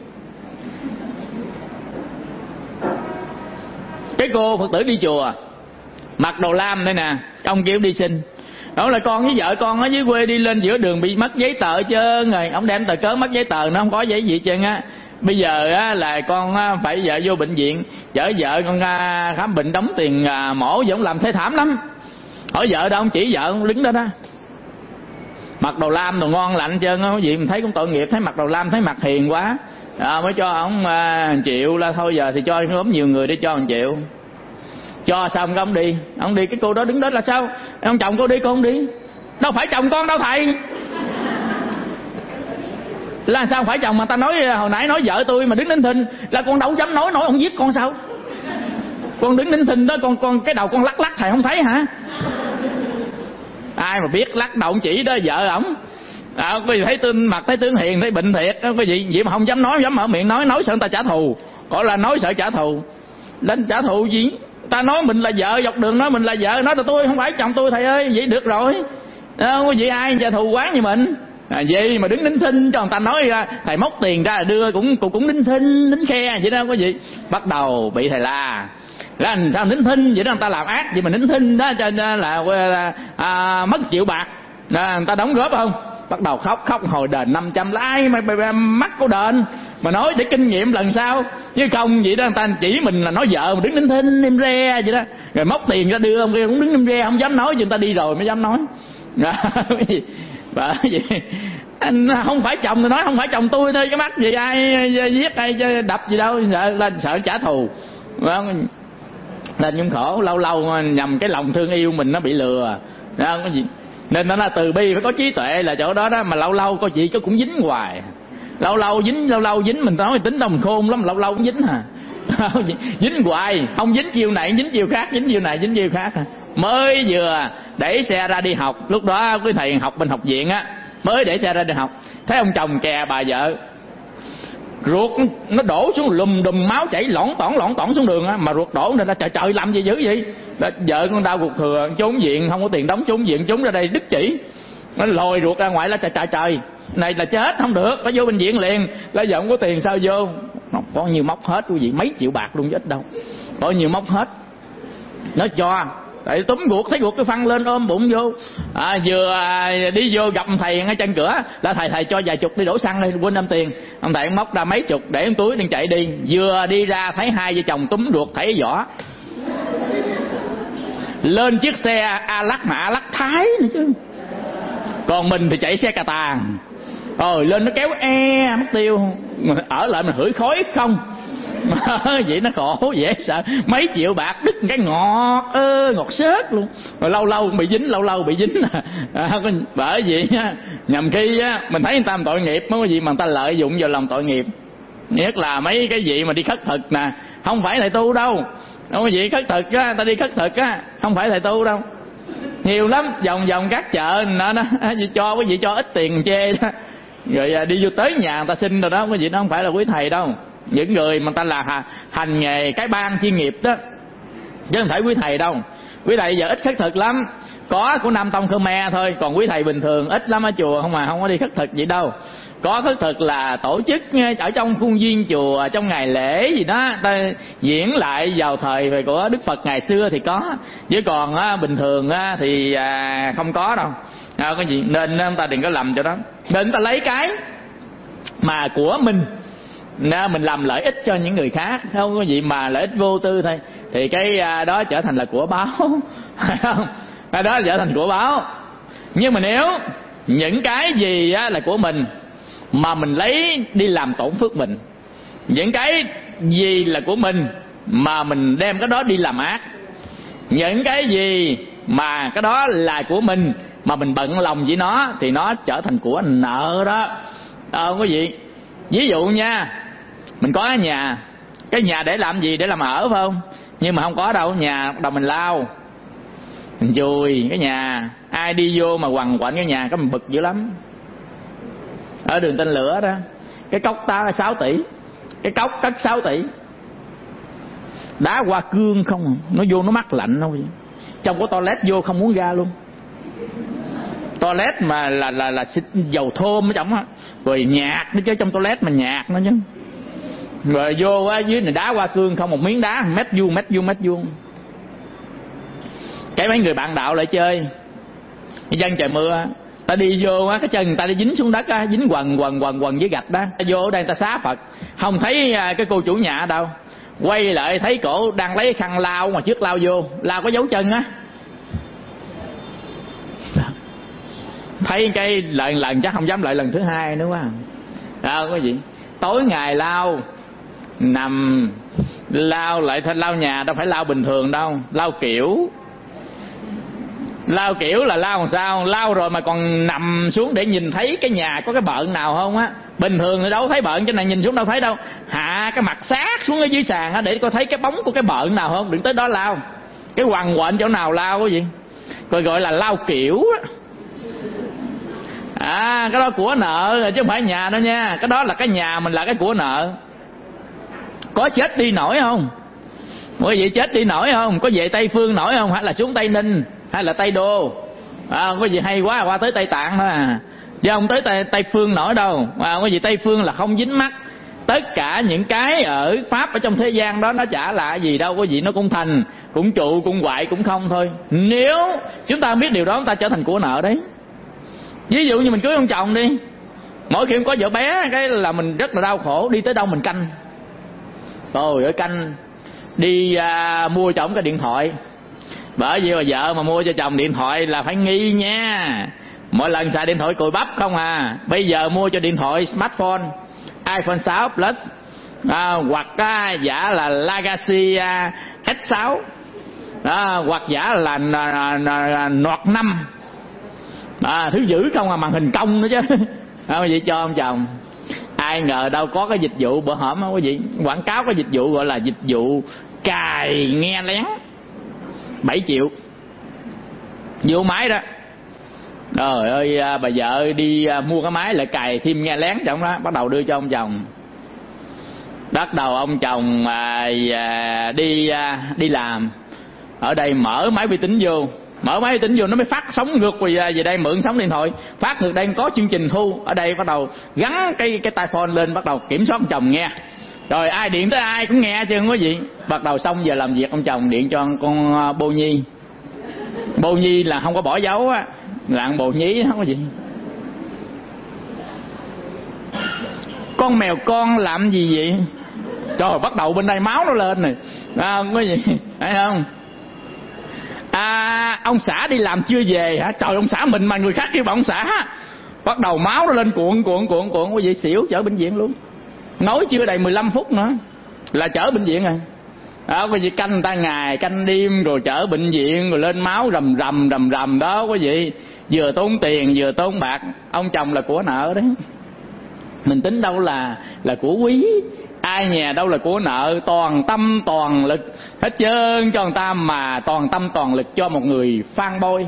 [SPEAKER 2] Cái cô Phật tử đi chùa mặc đồ lam đây nè, ông kêu đi xin. Đó là con với vợ con ở dưới quê đi lên giữa đường bị mất giấy tờ chứ rồi, ông đem tờ cớ mất giấy tờ, nó không có giấy gì trơn á. Bây giờ á, là con á, phải vợ vô bệnh viện, chở vợ con à, khám bệnh đóng tiền à, mổ, vậy ông làm thê thảm lắm. Hỏi vợ đâu, ông chỉ vợ ông đứng đó đó. mặc đồ lam đồ ngon lạnh trơn á, quý vị mình thấy cũng tội nghiệp, thấy mặc đồ lam thấy mặt hiền quá à, mới cho ông à, triệu là thôi giờ thì cho ốm nhiều người để cho một triệu. Cho xong cái ông đi, ông đi cái cô đó đứng đó là sao? Ông chồng cô đi con không đi. Đâu phải chồng con đâu thầy. Là sao không phải chồng mà ta nói hồi nãy nói vợ tôi mà đứng nín thinh là con đâu dám nói, nói ông giết con sao? Con đứng nín thinh đó, con con cái đầu con lắc lắc thầy không thấy hả? Ai mà biết lắc đầu chỉ đó vợ ổng. À, quý vị thấy tướng mặt thấy tướng hiền thấy bệnh thiệt đó, quý vị vậy mà không dám nói, không dám mở miệng nói, nói sợ người ta trả thù. Gọi là nói sợ trả thù. Lên trả thù gì? Ta nói mình là vợ, dọc đường nói mình là vợ, nói là tôi không phải chồng tôi thầy ơi, vậy được rồi. Đó, quý vị ai trả thù quán như mình. À, vậy mà đứng nín thinh cho người ta nói ra, thầy móc tiền ra là đưa cũng cũng, cũng nín thinh nín khe vậy đó quý vị. Bắt đầu bị thầy la. Là sao nín thinh vậy đó, người ta làm ác vậy mà nín thinh đó cho nên là, là à, mất triệu bạc. À, người ta đóng góp không? Bắt đầu khóc khóc hồi đền năm trăm là ai mà, mà, mà mắc cô đền mà nói để kinh nghiệm lần sau chứ không vậy đó. Người ta chỉ mình là nói vợ mà đứng nín thinh im re vậy đó, rồi móc tiền ra đưa ông kia cũng đứng im re không dám nói, chứ người ta đi rồi mới dám nói. Bởi vậy anh không phải chồng tôi nói không phải chồng tôi thôi, cái mắt gì ai giết ai đập gì đâu, sợ lên sợ trả thù nên cũng khổ. Lâu lâu nhầm cái lòng thương yêu mình nó bị lừa đó, không có gì. Nên nó là từ bi phải có trí tuệ là chỗ đó đó, mà lâu lâu có chị có cũng dính hoài, lâu lâu dính lâu lâu dính mình nói tính đồng khôn lắm, lâu lâu cũng dính à. Dính hoài, không dính chiều này dính chiều khác, dính chiều này dính chiều khác à. Mới vừa để xe ra đi học, lúc đó cái thầy học bên học viện á, mới để xe ra đi học, thấy ông chồng kè bà vợ, ruột nó đổ xuống lùm đùm, máu chảy lỏn tỏn lỏn tỏn xuống đường á, mà ruột đổ nên là trời trời làm gì dữ vậy. Là vợ con đau ruột thừa trốn viện, không có tiền đóng trốn viện, trốn ra đây đứt chỉ, nó lồi ruột ra ngoài là trời trời trời này là chết không được, phải vô bệnh viện liền. Là giờ không có tiền sao vô, có nhiều móc hết quý vị, mấy triệu bạc luôn chứ ít đâu, có nhiều móc hết. Nó cho tại túm ruột, thấy ruột cái phân lên ôm bụng vô à, vừa à, đi vô gặp thầy ngay chân cửa là thầy thầy cho vài chục đi đổ xăng đi, quên năm tiền. Ông thầy móc ra mấy chục để trong túi đang chạy đi, vừa đi ra thấy hai vợ chồng túm ruột thấy vỏ lên chiếc xe A Lắc mà A Lắc Thái nữa chứ, còn mình thì chạy xe cà tàng rồi lên nó kéo e mất tiêu, ở lại mình hửi khói không. Vậy nó khổ dễ sợ, mấy triệu bạc đứt cái ngọt ơ ngọt xớt luôn, rồi lâu lâu bị dính lâu lâu bị dính à, bởi vậy nhầm khi á mình thấy người ta làm tội nghiệp mới có gì mà người ta lợi dụng vào lòng tội nghiệp. Nhất là mấy cái gì mà đi khất thực nè, không phải thầy tu đâu, không có gì khất thực á, ta đi khất thực á không phải thầy tu đâu, nhiều lắm, vòng vòng các chợ nó đó, cho cái gì cho ít tiền chê đó, rồi đi vô tới nhà người ta xin rồi đó, cái gì nó không phải là quý thầy đâu. Những người mà người ta là hành nghề cái ban chuyên nghiệp đó, chứ không phải quý thầy đâu. Quý thầy giờ ít khất thực lắm, có của Nam Tông Khmer thôi, còn quý thầy bình thường ít lắm ở chùa không mà không có đi khất thực vậy đâu. Có khất thực là tổ chức ở trong khuôn viên chùa trong ngày lễ gì đó, ta diễn lại vào thời về của Đức Phật ngày xưa thì có, chứ còn á, bình thường á, thì à, không có đâu à, cái gì. Nên chúng ta đừng có lầm cho đó, nên ta lấy cái mà của mình nên mình làm lợi ích cho những người khác, không có gì mà lợi ích vô tư thôi, thì cái đó trở thành là của báo, không? Cái đó trở thành của báo. Nhưng mà nếu những cái gì là của mình mà mình lấy đi làm tổn phước mình, những cái gì là của mình mà mình đem cái đó đi làm ác, những cái gì mà cái đó là của mình mà mình bận lòng với nó thì nó trở thành của nợ đó. Ờ, quý vị, ví dụ nha, mình có nhà, cái nhà để làm gì? Để làm ở phải không? Nhưng mà không có đâu, nhà bắt đầu mình lau, mình chùi cái nhà, ai đi vô mà quằn quạnh cái nhà cái mình bực dữ lắm. Ở đường Tên Lửa đó, cái cốc ta sáu tỷ, cái cốc cất sáu tỷ, đá hoa cương không, nó vô nó mát lạnh đâu, trong có toilet vô không muốn ra luôn. Toilet mà là là là xịt dầu thơm ở trong á, rồi nhạt nó chứ, trong toilet mà nhạt nó chứ. Rồi vô á dưới này đá hoa cương không, một miếng đá mét vuông mét vuông mét vuông. Cái mấy người bạn đạo lại chơi, cái dân trời mưa ta đi vô á, cái chân người ta đi dính xuống đất á, dính quần quần quần quần với gạch đó, ta vô ở đây ta xá Phật, không thấy cái cô chủ nhà đâu, quay lại thấy cổ đang lấy khăn lau mà trước lau vô, lau có dấu chân á. Thấy cái lần lần chắc không dám lại lần thứ hai nữa quá. À, có gì tối ngày lao nằm lao lại thôi, lao nhà đâu phải lao bình thường đâu, lao kiểu. Lao kiểu là lao làm sao? Lao rồi mà còn nằm xuống để nhìn thấy cái nhà có cái bợn nào không á. Bình thường thì đâu thấy bợn, trên này nhìn xuống đâu thấy đâu. Hạ cái mặt sát xuống ở dưới sàn á để coi thấy cái bóng của cái bợn nào không. Đừng tới đó lao. Cái quằn quện chỗ nào lao cái gì. Rồi gọi là lao kiểu á. À, cái đó của nợ chứ không phải nhà đâu nha. Cái đó là cái nhà mình là cái của nợ. Có chết đi nổi không? Mọi vị chết đi nổi không? Có về Tây Phương nổi không? Hay là xuống Tây Ninh? Hay là Tây Đô? À, có gì hay quá, qua tới Tây Tạng thôi à. Chứ không tới Tây, Tây Phương nổi đâu. À, có gì Tây Phương là không dính mắc. Tất cả những cái ở Pháp ở trong thế gian đó nó chả là gì đâu. Có gì nó cũng thành, cũng trụ, cũng hoại, cũng không thôi. Nếu chúng ta biết điều đó, chúng ta trở thành của nợ đấy. Ví dụ như mình cưới ông chồng đi, mỗi khi có vợ bé cái là mình rất là đau khổ. Đi tới đâu mình canh. Trời ơi canh. Đi à, mua cho ổng cái điện thoại. Bởi vì mà vợ mà mua cho chồng điện thoại là phải nghi nha. Mỗi lần xài điện thoại cùi bắp không à. Bây giờ mua cho điện thoại smartphone iPhone sáu Plus à, hoặc à, giả là Legacy à, ét sáu à, hoặc giả là Note năm à, thứ dữ không à, màn hình cong nữa chứ. À, vậy cho ông chồng. Ai ngờ đâu có cái dịch vụ bữa hổm không có gì quảng cáo cái dịch vụ gọi là dịch vụ cài nghe lén bảy triệu vô máy đó. Trời ơi bà vợ đi mua cái máy lại cài thêm nghe lén trong đó, bắt đầu đưa cho ông chồng. Bắt đầu ông chồng à, đi đi làm ở đây mở máy vi tính vô, mở máy vi tính vô nó mới phát sóng ngược về, về đây mượn sóng điện thoại, phát ngược đây có chương trình thu. Ở đây bắt đầu gắn cái cái tai phone lên, bắt đầu kiểm soát ông chồng nghe. Rồi ai điện tới ai cũng nghe chứ không có gì. Bắt đầu xong giờ làm việc ông chồng điện cho con Bô Nhi. Bô Nhi là không có bỏ dấu á, là Bồ Nhí không có gì. Con mèo con làm gì vậy? Trời, bắt đầu bên đây máu nó lên này. À, không có gì, thấy không? À, ông xã đi làm chưa về hả? Trời, ông xã mình mà người khác kêu bà ông xã. Bắt đầu máu nó lên cuộn cuộn cuộn cuộn, có gì xỉu chở bệnh viện luôn. Nói chưa đầy mười lăm phút nữa là chở bệnh viện rồi. Đó, có gì canh người ta ngày canh đêm rồi chở bệnh viện rồi lên máu rầm rầm rầm rầm đó, có gì vừa tốn tiền vừa tốn bạc. Ông chồng là của nợ đấy. Mình tính đâu là là của quý. Ai nhà đâu là của nợ, toàn tâm toàn lực hết trơn cho người ta, mà toàn tâm toàn lực cho một người fanboy.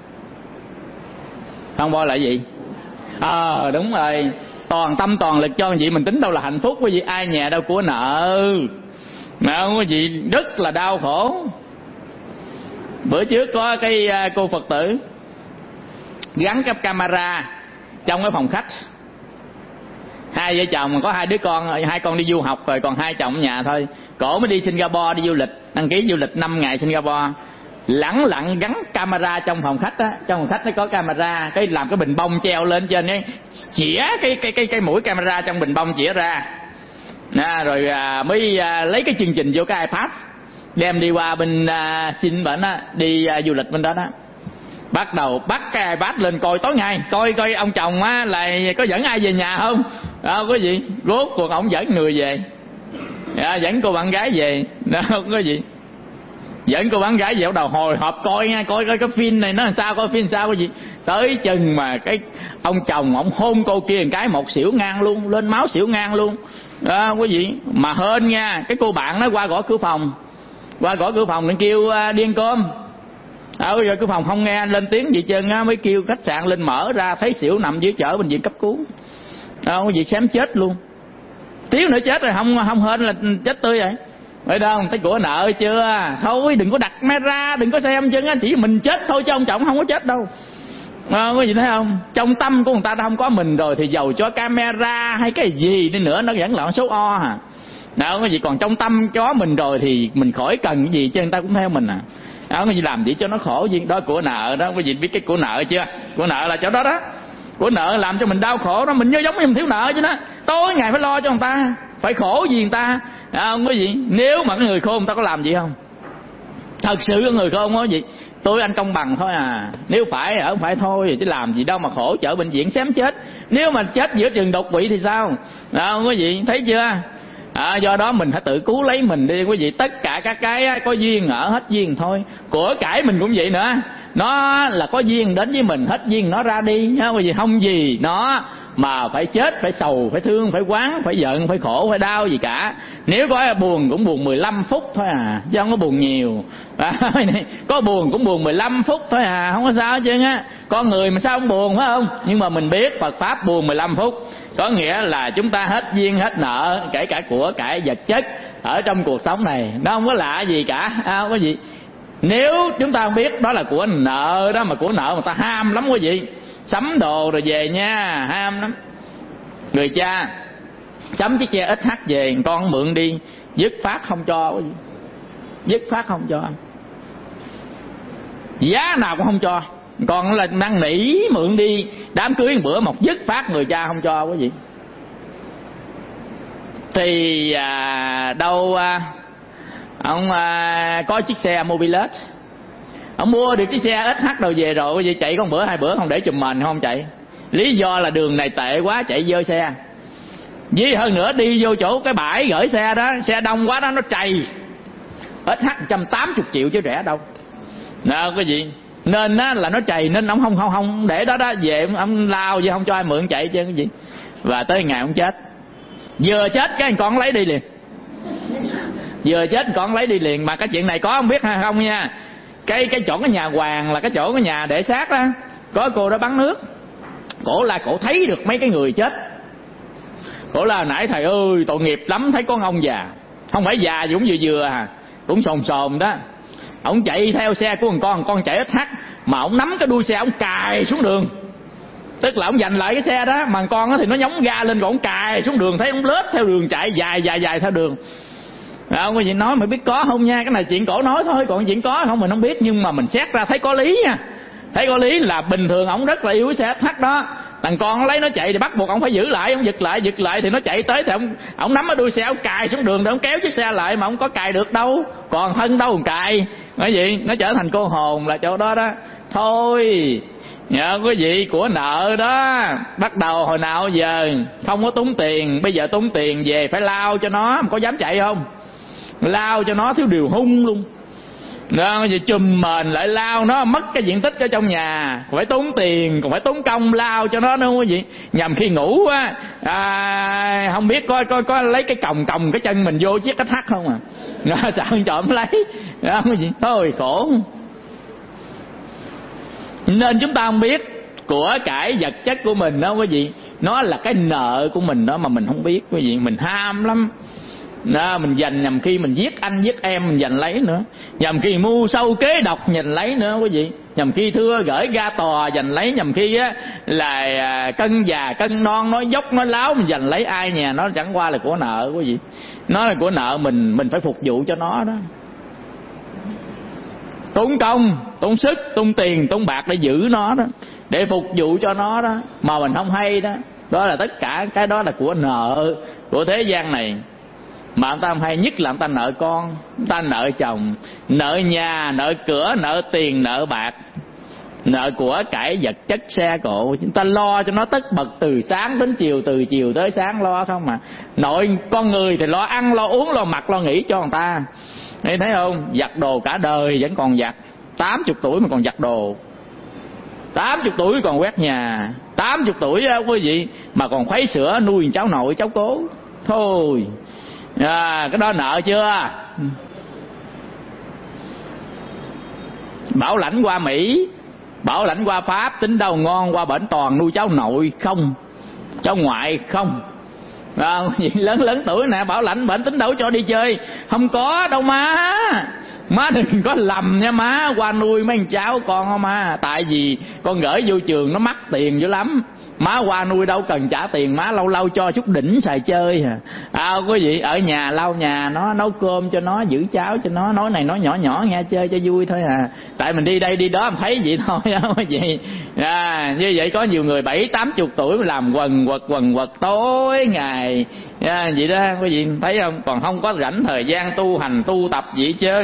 [SPEAKER 2] Fanboy là gì? Ờ à, đúng rồi, toàn tâm toàn lực cho gì mình tính đâu là hạnh phúc. Cái gì ai nhà đâu của nợ, mà không có gì rất là đau khổ. Bữa trước có cái cô Phật tử gắn cái camera trong cái phòng khách. Hai vợ chồng có hai đứa con, hai con đi du học rồi, còn hai chồng ở nhà thôi. Cổ mới đi Singapore đi du lịch, đăng ký du lịch năm ngày Singapore. Lẳng lặng gắn camera trong phòng khách á, trong phòng khách nó có camera, cái làm cái bình bông treo lên trên ấy, chĩa cái cái cái cái mũi camera trong bình bông chĩa ra. À, rồi à, mới à, lấy cái chương trình vô cái iPad đem đi qua bên à, xin bệnh á, đi à, du lịch bên đó đó. Bắt đầu bắt cái iPad lên coi tối ngày, coi coi ông chồng á là có dẫn ai về nhà không. Đâu có gì, rốt cuộc ông dẫn người về. À, dẫn cô bạn gái về, đâu có gì. Dẫn cô bạn gái về bắt đầu hồi hộp coi nha, coi coi cái phim này nó làm sao, coi phim sao, cái gì. Tới chừng mà cái ông chồng ông hôn cô kia một cái, một xỉu ngang luôn, lên máu xỉu ngang luôn. Đó, không có gì. Mà hên nha, cái cô bạn nó qua gõ cửa phòng, qua gõ cửa phòng để kêu uh, đi ăn cơm. À, bây giờ cửa phòng không nghe lên tiếng gì trơn á, mới kêu khách sạn lên mở ra, thấy xỉu nằm dưới chợ bệnh viện cấp cứu. Đó, không có gì, xém chết luôn. Tiếng nữa chết rồi, không không hên là chết tươi rồi. Phải đâu, thấy của nợ chưa? Thôi đừng có đặt camera, đừng có xem chứ, chỉ mình chết thôi chứ ông chồng không có chết đâu. À, có gì thấy không? Trong tâm của người ta đã không có mình rồi thì dầu cho camera hay cái gì đi nữa nó vẫn là số o à. Đó, có gì còn trong tâm có mình rồi thì mình khỏi cần cái gì chứ người ta cũng theo mình à. Đó, có gì làm gì cho nó khổ gì. Đó của nợ đó, có gì biết cái của nợ chưa? Của nợ là chỗ đó đó. Của nợ làm cho mình đau khổ đó, mình nhớ giống như mình thiếu nợ chứ đó. Tối ngày phải lo cho người ta, phải khổ gì người ta. Đó, không có gì. Nếu mà cái người khôn người ta có làm gì không? Thật sự cái người khôn có gì tôi anh công bằng thôi à, nếu phải ở phải thôi chứ làm gì đâu mà khổ chở bệnh viện xém chết. Nếu mà chết giữa chừng đột quỵ thì sao? À, quý vị thấy chưa? À, do đó mình phải tự cứu lấy mình đi quý vị. Tất cả các cái có duyên ở hết duyên thôi. Của cải mình cũng vậy nữa, nó là có duyên đến với mình, hết duyên nó ra đi nha quý vị. Không gì nó mà phải chết, phải sầu, phải thương, phải quán, phải giận, phải khổ, phải đau gì cả. Nếu có buồn cũng buồn mười lăm phút thôi à, chứ không có buồn nhiều. À, có buồn cũng buồn mười lăm phút thôi à, không có sao hết trơn á. Con người mà sao không buồn phải không? Nhưng mà mình biết Phật Pháp buồn mười lăm phút, có nghĩa là chúng ta hết duyên hết nợ, kể cả của cải vật chất ở trong cuộc sống này. Nó không có lạ gì cả, à, không có gì. Nếu chúng ta không biết đó là của nợ đó, mà của nợ mà ta ham lắm quý vị. Sắm đồ rồi về nha, ham lắm. Người cha sắm chiếc xe ích hát về, con mượn đi, dứt phát không cho quý vị. Dứt phát không cho, giá nào cũng không cho. Còn là năn nỉ mượn đi đám cưới một bữa, một dứt phát người cha không cho quý vị. Thì à, đâu à, ông à, có chiếc xe Mobilet, ông mua được chiếc xe ích hát đầu về rồi quý vị, chạy có một bữa hai bữa không để chùm mền không chạy. Lý do là đường này tệ quá chạy dơ xe. Với hơn nữa đi vô chỗ cái bãi gửi xe đó, xe đông quá đó, nó trầy. ích hát một trăm tám mươi triệu chứ rẻ đâu. Nào quý vị, nên á, là nó trầy nên ông không không không để đó đó, về ông lao về không cho ai mượn chạy chứ cái gì. Và tới ngày ông chết, vừa chết cái con lấy đi liền, vừa chết con lấy đi liền. Mà cái chuyện này có không biết hay không nha. Cái cái chỗ cái nhà hoàng là cái chỗ cái nhà để xác đó, có cô đó bắn nước. Cổ là cổ thấy được mấy cái người chết. Cổ là nãy thầy ơi tội nghiệp lắm, thấy con ông già, không phải già cũng vừa vừa à, cũng sồn sồn đó. Ông chạy theo xe của một con, con chạy ích hát mà ông nắm cái đuôi xe ông cài xuống đường. Tức là ông giành lại cái xe đó, mà con đó thì nó nhóng ga lên, còn ông cài xuống đường, thấy ông lết theo đường chạy dài dài dài theo đường. Ông có gì nói mà biết có không nha, cái này chuyện cổ nói thôi, còn chuyện có không mình không biết. Nhưng mà mình xét ra thấy có lý nha, thấy có lý là bình thường ông rất là yêu cái xe ích hát đó. Thằng con nó lấy nó chạy thì bắt buộc ông phải giữ lại, ông giật lại giật lại thì nó chạy tới thì ông ông nắm ở đuôi xe ông cài xuống đường thì ông kéo chiếc xe lại, mà ông có cài được đâu, còn thân đâu còn cài. Cái gì nó trở thành cô hồn là chỗ đó đó thôi. Nhờ quý vị, của nợ đó bắt đầu hồi nào giờ không có tốn tiền, bây giờ tốn tiền về phải lao cho nó, có dám chạy không? Lao cho nó thiếu điều hung luôn. Đó, chùm mền lại lao nó, mất cái diện tích ở trong nhà, còn phải tốn tiền, còn phải tốn công lao cho nó nữa quý vị. Nhằm khi ngủ á, à, không biết có có có lấy cái còng còng cái chân mình vô chiếc ích hát không à. Đó, sợ trộm lấy. Đó quý vị, thôi khổ. Nên chúng ta không biết của cải vật chất của mình đó quý vị, nó là cái nợ của mình đó mà mình không biết quý vị. Mình ham lắm đó, mình dành nhằm khi mình giết anh giết em mình dành lấy nữa, nhằm khi mưu sâu kế độc dành lấy nữa quý vị, nhằm khi thưa gửi ga tòa dành lấy, nhằm khi á là cân già cân non nói dốc nói láo mình dành lấy. Ai nhà nó chẳng qua là của nợ quý vị, nó là của nợ mình, mình phải phục vụ cho nó đó, tốn công tốn sức tốn tiền tốn bạc để giữ nó đó, để phục vụ cho nó đó, mà mình không hay đó. Đó là tất cả cái đó là của nợ của thế gian này mà người ta không hay. Nhất là người ta nợ con, người ta nợ chồng, nợ nhà, nợ cửa, nợ tiền, nợ bạc, nợ của cải vật chất xe cộ. Chúng ta lo cho nó tất bật từ sáng đến chiều, từ chiều tới sáng lo không mà. Nội con người thì lo ăn lo uống lo mặc lo nghỉ cho người ta. Thấy thấy không? Giặt đồ cả đời vẫn còn giặt, tám mươi tuổi mà còn giặt đồ, tám mươi tuổi còn quét nhà, tám mươi tuổi đó quý vị mà còn khuấy sữa nuôi cháu nội cháu cố. Thôi à, cái đó nợ chưa? Bảo lãnh qua Mỹ, bảo lãnh qua Pháp, tính đâu ngon, qua bển toàn nuôi cháu nội không, cháu ngoại không. À, lớn lớn tuổi nè, bảo lãnh bệnh tính đâu cho đi chơi, không có đâu má. Má đừng có lầm nha má, qua nuôi mấy cháu con không má. Tại vì con gửi vô trường nó mắc tiền dữ lắm, má qua nuôi đâu cần trả tiền, má lâu lâu cho chút đỉnh xài chơi à. À quý vị, ở nhà lau nhà nó, nấu cơm cho nó, giữ cháo cho nó, nói này nói nhỏ nhỏ nghe chơi cho vui thôi à. Tại mình đi đây đi đó mình thấy vậy thôi đó quý vị. À, như vậy có nhiều người bảy tám chục tuổi mà làm quần quật quần quật tối ngày à, vậy đó quý vị thấy không, còn không có rảnh thời gian tu hành tu tập gì hết trơn.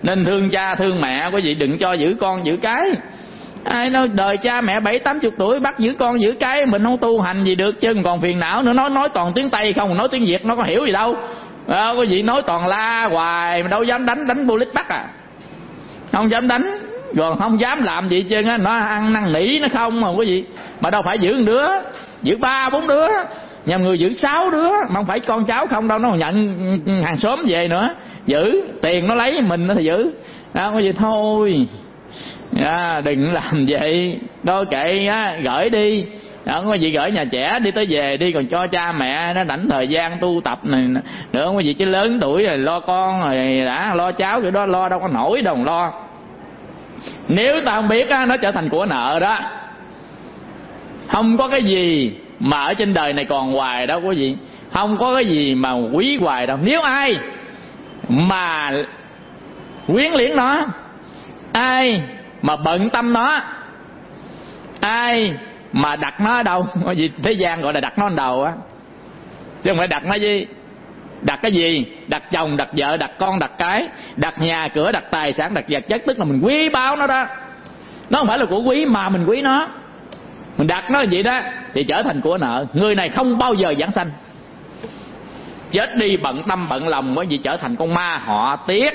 [SPEAKER 2] Nên thương cha thương mẹ quý vị, đừng cho giữ con giữ cái. Ai nói đời cha mẹ bảy tám chục tuổi bắt giữ con giữ cái, mình không tu hành gì được chứ, còn phiền não nữa. Nói nói toàn tiếng Tây không, nói tiếng Việt nó có hiểu gì đâu. À, quý vị nói toàn la hoài mà đâu dám đánh, đánh bullet bắt à, không dám đánh, rồi không dám làm gì chứ. Nó ăn năn nỉ nó không mà quý vị, mà đâu phải giữ một đứa, giữ ba bốn đứa, nhà người giữ sáu đứa, mà không phải con cháu không đâu, nó còn nhận hàng xóm về nữa, giữ tiền nó lấy mình nó thì giữ. Đó quý vị thôi, à, đừng làm vậy. Đôi kệ á, gửi đi. Đó quý vị, gửi nhà trẻ đi tới về đi, còn cho cha mẹ nó rảnh thời gian tu tập này nữa quý vị. Chứ lớn tuổi rồi lo con rồi đã lo cháu kiểu đó lo đâu có nổi đâu lo. Nếu ta không biết á, nó trở thành của nợ đó. Không có cái gì mà ở trên đời này còn hoài đâu quý vị, không có cái gì mà quý hoài đâu. Nếu ai mà quyến liễn nó, ai mà bận tâm nó, ai mà đặt nó ở đâu, cái gì thế gian gọi là đặt nó lên đầu á, chứ không phải đặt nó gì. Đặt cái gì? Đặt chồng, đặt vợ, đặt con, đặt cái, đặt nhà cửa, đặt tài sản, đặt vật chất, tức là mình quý báu nó đó. Nó không phải là của quý mà mình quý nó. Mình đặt nó là vậy đó thì trở thành của nợ. Người này không bao giờ giảng sanh. Chết đi bận tâm bận lòng bởi vì trở thành con ma họ Tiết.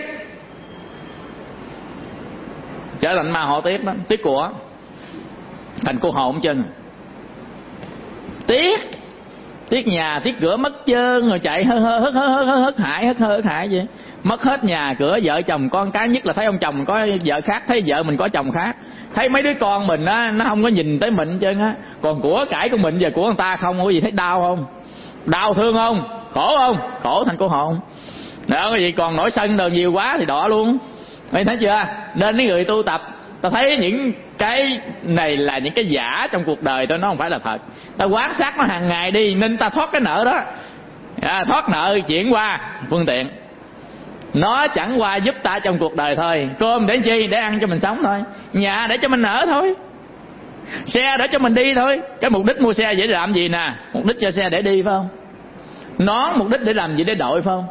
[SPEAKER 2] Trở thành ma họ Tiết đó, tiếc của. Thành cô hồn chân. Tiếc, tiếc nhà, tiếc cửa mất trơn rồi chạy hớt hớt hớt hớt hớt hại hớt hớt hại vậy. Mất hết nhà cửa, vợ chồng con cái, nhất là thấy ông chồng có vợ khác, thấy vợ mình có chồng khác, thấy mấy đứa con mình á, nó không có nhìn tới mình trơn á. Còn của cải của mình giờ của người ta không, có gì thấy đau không? Đau thương không? Khổ không? Khổ thành cô hồn. Đó cái gì còn nổi sân đồ nhiều quá thì đỏ luôn. Mày thấy chưa? Nên cái người tu tập, ta thấy những cái này là những cái giả trong cuộc đời tôi, nó không phải là thật. Ta quan sát nó hàng ngày đi, nên ta thoát cái nợ đó. À, thoát nợ chuyển qua phương tiện. Nó chẳng qua giúp ta trong cuộc đời thôi. Cơm để chi? Để ăn cho mình sống thôi. Nhà để cho mình ở thôi. Xe để cho mình đi thôi. Cái mục đích mua xe để làm gì nè? Mục đích cho xe để đi phải không? Nón mục đích để làm gì? Để đội phải không?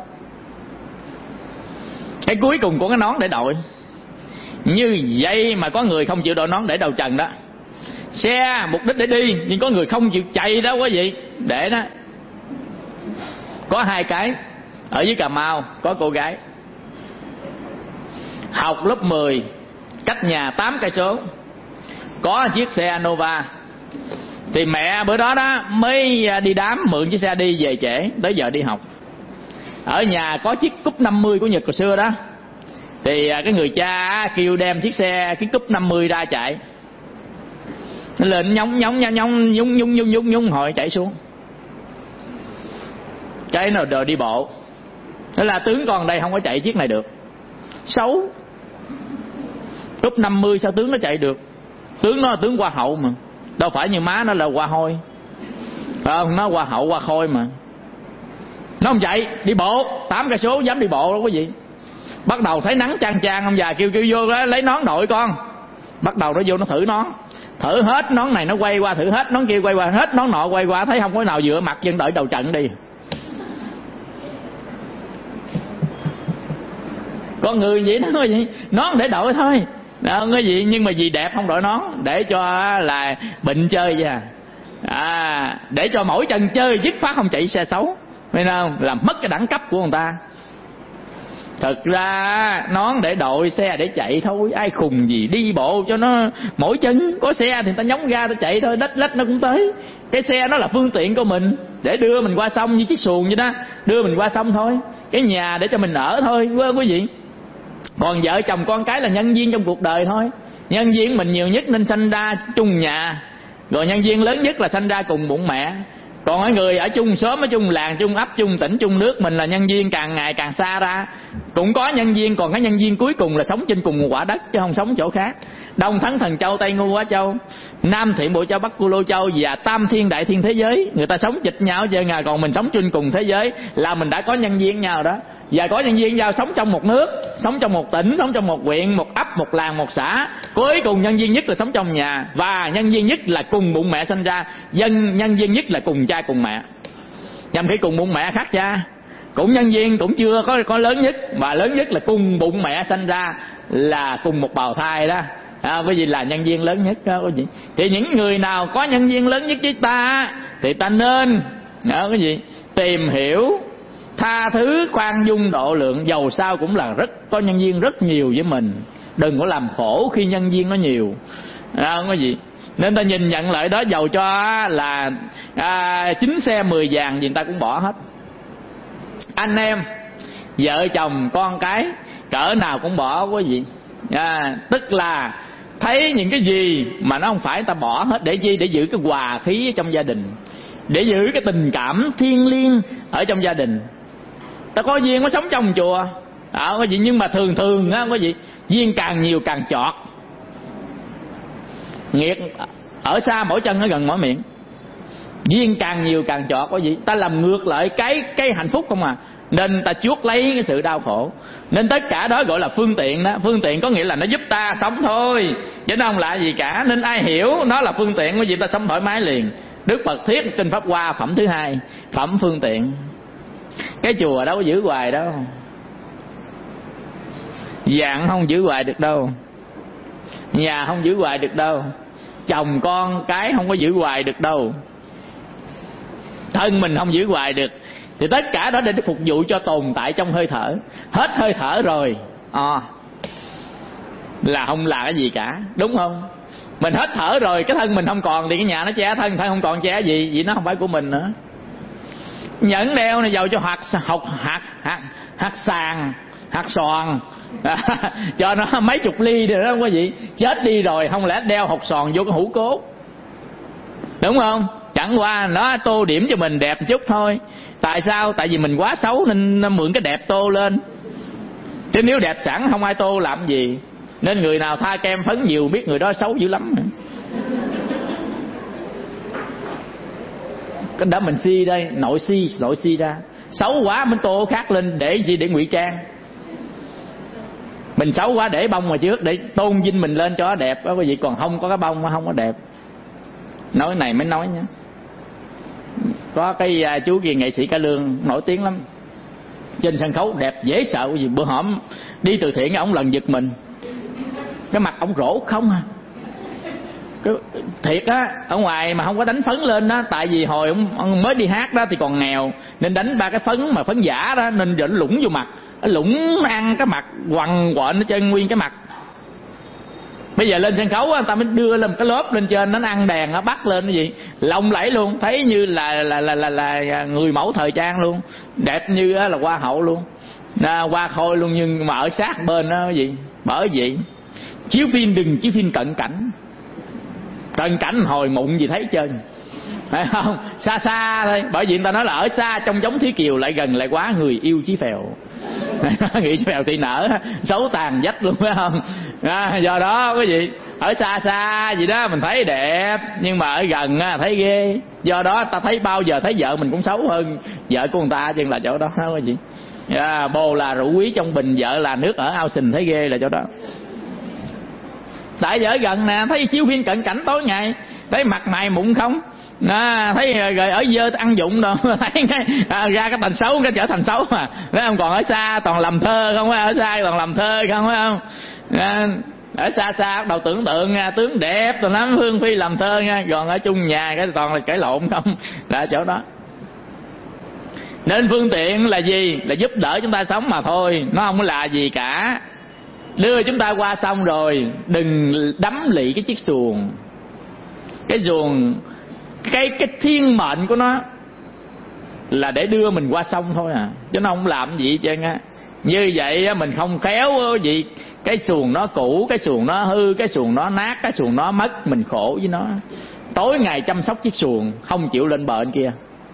[SPEAKER 2] Cái cuối cùng của cái nón để đội. Như vậy mà có người không chịu đội nón để đầu trần đó. Xe mục đích để đi, nhưng có người không chịu chạy đó quý vị, để đó. Có hai cái. Ở dưới Cà Mau có cô gái học lớp mười, cách nhà tám cây số, có chiếc xe Nova. Thì mẹ bữa đó đó mới đi đám, mượn chiếc xe đi về trễ, tới giờ đi học. Ở nhà có chiếc Cúp năm mươi của Nhật hồi xưa đó. Thì cái người cha kêu đem chiếc xe, cái Cúp năm mươi ra chạy. Nó lên nhóng nhóng nhóng nhóng nhung nhung nhung nhung nhung hồi chạy xuống. Cái nào đời đi bộ. Thế là tướng con đây không có chạy chiếc này được. Xấu. Cúp năm mươi sao tướng nó chạy được? Tướng nó là tướng Hoa Hậu mà. Đâu phải như má nó là Hoa Hôi. Phải không? Nó Hoa Hậu Hoa Khôi mà. Nó không chạy, đi bộ tám cây số dám đi bộ đâu quý vị. Bắt đầu thấy nắng chang chang, ông già kêu kêu vô lấy nón đội con. Bắt đầu nó vô nó thử nón. Thử hết nón này nó quay qua, thử hết nón kia quay qua, hết nón nọ quay qua, thấy không có nào dựa mặt chân đợi đầu trận đi. Con người vậy đó vậy, nón để đội thôi. Đó cái gì, nhưng mà vì đẹp không đội nón, để cho là bệnh chơi nha. À, để cho mỗi chân chơi dứt phát không chạy xe xấu. Thấy không? Làm mất cái đẳng cấp của người ta. Thật ra nón để đội, xe để chạy thôi. Ai khùng gì đi bộ cho nó mỗi chân. Có xe thì người ta nhóng ga ta chạy thôi, đách lách nó cũng tới. Cái xe nó là phương tiện của mình, để đưa mình qua sông như chiếc xuồng vậy đó. Đưa mình qua sông thôi. Cái nhà để cho mình ở thôi quý vị. Còn vợ chồng con cái là nhân viên trong cuộc đời thôi. Nhân viên mình nhiều nhất nên sanh ra chung nhà. Rồi nhân viên lớn nhất là sanh ra cùng bụng mẹ. Còn ở người ở chung xóm, ở chung làng, chung ấp, chung tỉnh, chung nước, mình là nhân viên càng ngày càng xa ra. Cũng có nhân viên, còn cái nhân viên cuối cùng là sống trên cùng một quả đất chứ không sống chỗ khác. Đông Thắng Thần Châu, Tây Ngu Quá Châu, Nam Thiện Bộ Châu, Bắc Cu Lô Châu và Tam Thiên Đại Thiên thế giới. Người ta sống chịch nhau chứ, còn mình sống trên cùng thế giới là mình đã có nhân viên nhau đó. Và có nhân viên giao sống trong một nước, sống trong một tỉnh, sống trong một huyện, một ấp, một làng, một xã. Cuối cùng nhân viên nhất là sống trong nhà. Và nhân viên nhất là cùng bụng mẹ sinh ra. Dân nhân viên nhất là cùng cha cùng mẹ. Nhằm khi cùng bụng mẹ khác cha. cũng nhân duyên cũng chưa có có lớn nhất, mà lớn nhất là cùng bụng mẹ sanh ra là cùng một bào thai đó. À, bởi vì là nhân duyên lớn nhất đó quý vị. Thì những người nào có nhân duyên lớn nhất với ta thì ta nên đó cái gì tìm hiểu, tha thứ, khoan dung, độ lượng, dầu sao cũng là rất có nhân duyên rất nhiều với mình. Đừng có làm khổ khi nhân duyên nó nhiều đó cái gì. Nên ta nhìn nhận lại đó, dầu cho là à, chín xe mười vàng gì người ta cũng bỏ hết. Anh em vợ chồng con cái cỡ nào cũng bỏ quý vị. À, tức là thấy những cái gì mà nó không phải ta bỏ hết. Để chi? Để giữ cái hòa khí ở trong gia đình, để giữ cái tình cảm thiêng liêng ở trong gia đình. Ta có duyên có sống trong chùa à, quý vị, nhưng mà thường thường á quý vị, duyên càng nhiều càng chọt. Nghiệt ở xa mỗi chân ở gần mỗi miệng. Duyên càng nhiều càng chọt quý vị. Ta làm ngược lại cái cái hạnh phúc không à, nên ta chuốc lấy cái sự đau khổ. Nên tất cả đó gọi là phương tiện đó. Phương tiện có nghĩa là nó giúp ta sống thôi, chứ nó không là gì cả. Nên ai hiểu nó là phương tiện, quý vị, ta sống thoải mái liền. Đức Phật thuyết kinh Pháp Hoa phẩm thứ hai, phẩm phương tiện. Cái chùa đâu có giữ hoài đâu, vàng không giữ hoài được đâu, nhà không giữ hoài được đâu, chồng con cái không có giữ hoài được đâu, thân mình không giữ hoài được. Thì tất cả đó để phục vụ cho tồn tại trong hơi thở. Hết hơi thở rồi à, là không là cái gì cả, đúng không? Mình hết thở rồi, cái thân mình không còn thì cái nhà nó che thân, thân không còn che gì, vì nó không phải của mình nữa. Nhẫn đeo này giàu cho hạt học hạt hạt hạt sàn hạt xoàn à, cho nó mấy chục ly rồi đó quý vị. Chết đi rồi không lẽ đeo hột xoàn vô cái hũ cốt, đúng không? Chẳng qua nó tô điểm cho mình đẹp chút thôi. Tại sao? Tại vì mình quá xấu nên nó mượn cái đẹp tô lên, chứ nếu đẹp sẵn không ai tô làm gì. Nên người nào tha kem phấn nhiều biết người đó xấu dữ lắm. Cái đó mình si đây, nội si nội si ra. Xấu quá mình tô khác lên để gì? Để ngụy trang. Mình xấu quá để bông mà trước để tôn vinh mình lên cho đẹp đó quý vị. Còn không có cái bông không có đẹp. Nói này mới nói nhé. Có cái uh, chú kia nghệ sĩ cải lương nổi tiếng lắm, trên sân khấu đẹp dễ sợ gì. Bữa hổm đi từ thiện ông lần giật mình, cái mặt ông rỗ không à. Cái, thiệt á, ở ngoài mà không có đánh phấn lên đó. Tại vì hồi ông, ông mới đi hát đó thì còn nghèo, nên đánh ba cái phấn mà phấn giả đó, nên giờ nó lủng vô mặt, nó lủng nó ăn cái mặt quằn quện nó trên nguyên cái mặt. Bây giờ lên sân khấu người ta mới đưa lên một cái lớp lên trên, nó ăn đèn nó bắt lên cái gì lộng lẫy luôn, thấy như là là là là, là người mẫu thời trang luôn, đẹp như là hoa hậu luôn, à, hoa khôi luôn. Nhưng mà ở sát bên đó cái gì, bởi vậy chiếu phim đừng chiếu phim cận cảnh. Cận cảnh hồi mụn gì thấy trơn, phải không? Xa xa thôi. Bởi vì người ta nói là ở xa trông giống Thúy Kiều, lại gần lại quá người yêu Chí Phèo. Nghĩ Chí Phèo thị nở xấu tàn dách luôn, phải không? À, do đó cái gì ở xa xa gì đó mình thấy đẹp, nhưng mà ở gần thấy ghê. Do đó ta thấy bao giờ thấy vợ mình cũng xấu hơn vợ của người ta, chứ là chỗ đó cái gì. À, bồ là rượu quý trong bình, vợ là nước ở ao sình, thấy ghê là chỗ đó. Tại vợ gần nè, thấy chiếu phim cận cảnh tối ngày, thấy mặt mày mụn không à, thấy rồi ở dơ ăn dụng đâu. Thấy cái, à, ra cái thành xấu cái trở thành xấu mà, thấy không? Còn ở xa toàn làm thơ không, ở xa toàn làm thơ không, phải không? À, ở xa xa bắt đầu tưởng tượng nha, tướng đẹp toàn lắm, Hương Phi làm thơ nha. Còn ở chung nhà cái toàn là cãi lộn không, là ở chỗ đó. Nên phương tiện là gì? Là giúp đỡ chúng ta sống mà thôi, nó không có là gì cả. Đưa chúng ta qua xong rồi, đừng đắm lị cái chiếc xuồng. Cái xuồng, cái cái thiên mệnh của nó là để đưa mình qua sông thôi à, chứ nó không làm gì hết trơn á. Như vậy mình không khéo gì, cái xuồng nó cũ, cái xuồng nó hư, cái xuồng nó nát, cái xuồng nó mất, mình khổ với nó. Tối ngày chăm sóc chiếc xuồng, không chịu lên bờ bên kia.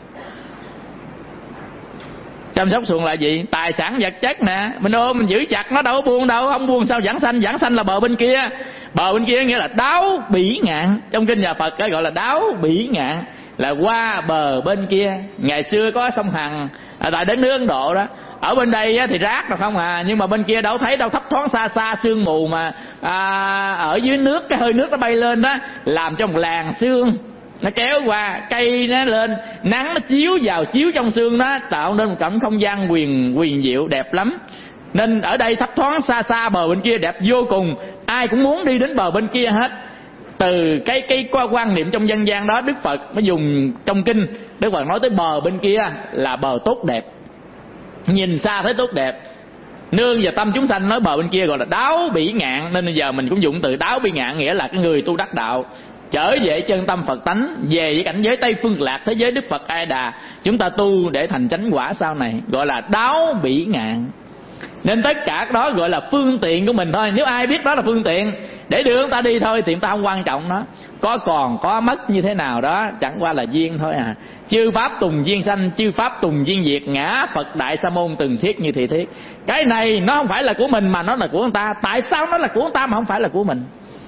[SPEAKER 2] Chăm sóc xuồng là gì? Tài sản vật chất nè, mình ôm mình giữ chặt nó, đâu có buông đâu. Không buông sao giảng sanh? Giảng sanh là bờ bên kia. Bờ bên kia nghĩa là đáo bỉ ngạn. Trong kinh nhà Phật gọi là đáo bỉ ngạn, là qua bờ bên kia. Ngày xưa có sông Hằng tại đến nước Ấn Độ đó. Ở bên đây thì rác rồi không à, nhưng mà bên kia đâu thấy đâu, thấp thoáng xa xa sương mù mà à, ở dưới nước cái hơi nước nó bay lên đó, làm cho một làn sương nó kéo qua, cây nó lên, nắng nó chiếu vào, chiếu trong xương nó, tạo nên một cảnh không gian quyền quyền diệu đẹp lắm. Nên ở đây thấp thoáng, xa xa bờ bên kia đẹp vô cùng, ai cũng muốn đi đến bờ bên kia hết. Từ cái cái quan niệm trong dân gian đó, Đức Phật mới dùng trong kinh, Đức Phật nói tới bờ bên kia là bờ tốt đẹp, nhìn xa thấy tốt đẹp. Nương và tâm chúng sanh nói bờ bên kia gọi là đáo bỉ ngạn, nên bây giờ mình cũng dùng từ đáo bỉ ngạn, nghĩa là cái người tu đắc đạo trở về chân tâm Phật tánh, về với cảnh giới Tây Phương Lạc, thế giới Đức Phật A Đà, chúng ta tu để thành chánh quả sau này, gọi là đáo bỉ ngạn. Nên tất cả đó gọi là phương tiện của mình thôi. Nếu ai biết đó là phương tiện để đưa chúng ta đi thôi thì chúng ta không quan trọng đó. Có còn có mất như thế nào đó chẳng qua là duyên thôi à. Chư pháp tùng duyên sanh, chư pháp tùng duyên diệt, ngã Phật Đại Sa Môn từng thiết như thị thiết. Cái này nó không phải là của mình mà nó là của người ta. Tại sao nó là của người ta mà không phải là của mình?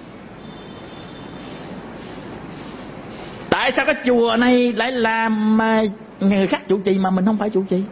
[SPEAKER 2] Tại sao cái chùa này lại làm người khác chủ trì mà mình không phải chủ trì?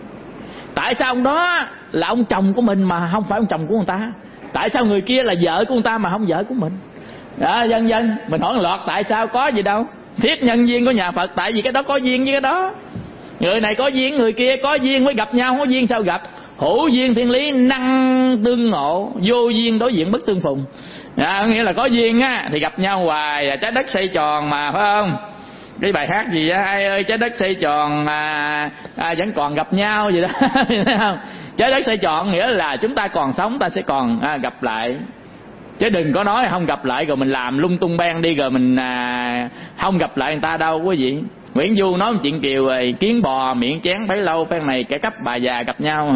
[SPEAKER 2] Tại sao ông đó là ông chồng của mình mà không phải ông chồng của người ta? Tại sao người kia là vợ của người ta mà không vợ của mình? Đó, dân dân mình hỏi lọt tại sao, có gì đâu. Thiết nhân duyên của nhà Phật, tại vì cái đó có duyên với cái đó. Người này có duyên, người kia có duyên mới gặp nhau, không có duyên sao gặp. Hữu duyên thiên lý, năng tương ngộ, vô duyên đối diện bất tương phùng. À, nghĩa là có duyên á thì gặp nhau hoài. Trái đất xoay tròn mà, phải không? Cái bài hát gì á, ai ơi trái đất xoay tròn mà à, vẫn còn gặp nhau gì đó. Thấy không? Trái đất xoay tròn nghĩa là chúng ta còn sống ta sẽ còn à, gặp lại. Chứ đừng có nói không gặp lại rồi mình làm lung tung beng đi rồi mình à, không gặp lại người ta đâu quý vị. Nguyễn Du nói một chuyện Kiều rồi, kiến bò miệng chén bấy lâu, phen này kẻ cấp bà già gặp nhau.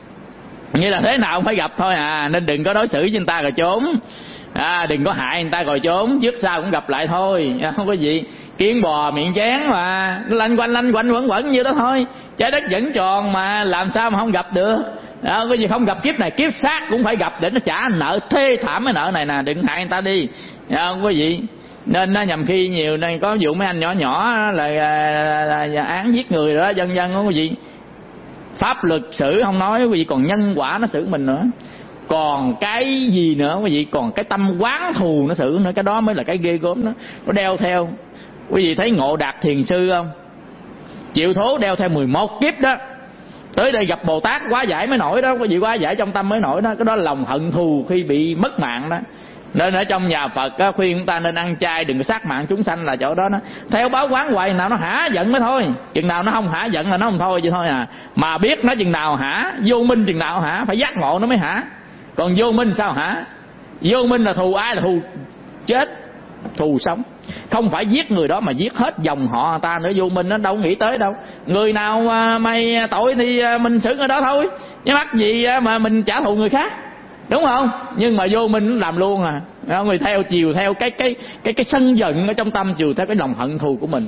[SPEAKER 2] Nghĩa là thế nào cũng phải gặp thôi à, nên đừng có đối xử với người ta rồi trốn. À, đừng có hại người ta rồi trốn, trước sau cũng gặp lại thôi, không có gì. Kiến bò miệng chén mà lanh quanh lanh quanh quẩn quẩn như đó thôi. Trái đất vẫn tròn mà làm sao mà không gặp được. Đó, cái gì không gặp kiếp này kiếp sát cũng phải gặp để nó trả nợ thê thảm cái nợ này nè, đừng hại người ta đi. Không có gì. Nên nó nhầm khi nhiều nên có vụ mấy anh nhỏ nhỏ là, là, là, là án giết người đó, dân dân không có gì. Pháp luật xử không nói quý vị, còn nhân quả nó xử mình nữa. Còn cái gì nữa quý vị, còn cái tâm oán thù nó xử nữa, cái đó mới là cái ghê gớm đó. Nó đeo theo. Quý vị thấy Ngộ Đạt Thiền Sư không? Chịu thố đeo theo mười một kiếp đó. Tới đây gặp Bồ Tát quá giải mới nổi đó, quý vị, quá giải trong tâm mới nổi đó. Cái đó là lòng hận thù khi bị mất mạng đó. Nên ở trong nhà Phật á, khuyên chúng ta nên ăn chay, đừng có sát mạng chúng sanh là chỗ đó đó. Theo báo quán hoài nào nó hả giận mới thôi. Chừng nào nó không hả giận là nó không thôi chứ thôi à. Mà biết nó chừng nào hả, vô minh chừng nào hả, phải giác ngộ nó mới hả. Còn vô minh sao hả? Vô minh là thù ai? Là thù chết, thù sống. Không phải giết người đó mà giết hết dòng họ người ta nữa. Vô minh nó đâu nghĩ tới đâu. Người nào mà mày tội thì mình xử người đó thôi, chứ mắc gì mà mình trả thù người khác, đúng không? Nhưng mà vô minh nó làm luôn à. Người theo chiều theo cái cái cái cái sân giận ở trong tâm, chiều theo cái lòng hận thù của mình.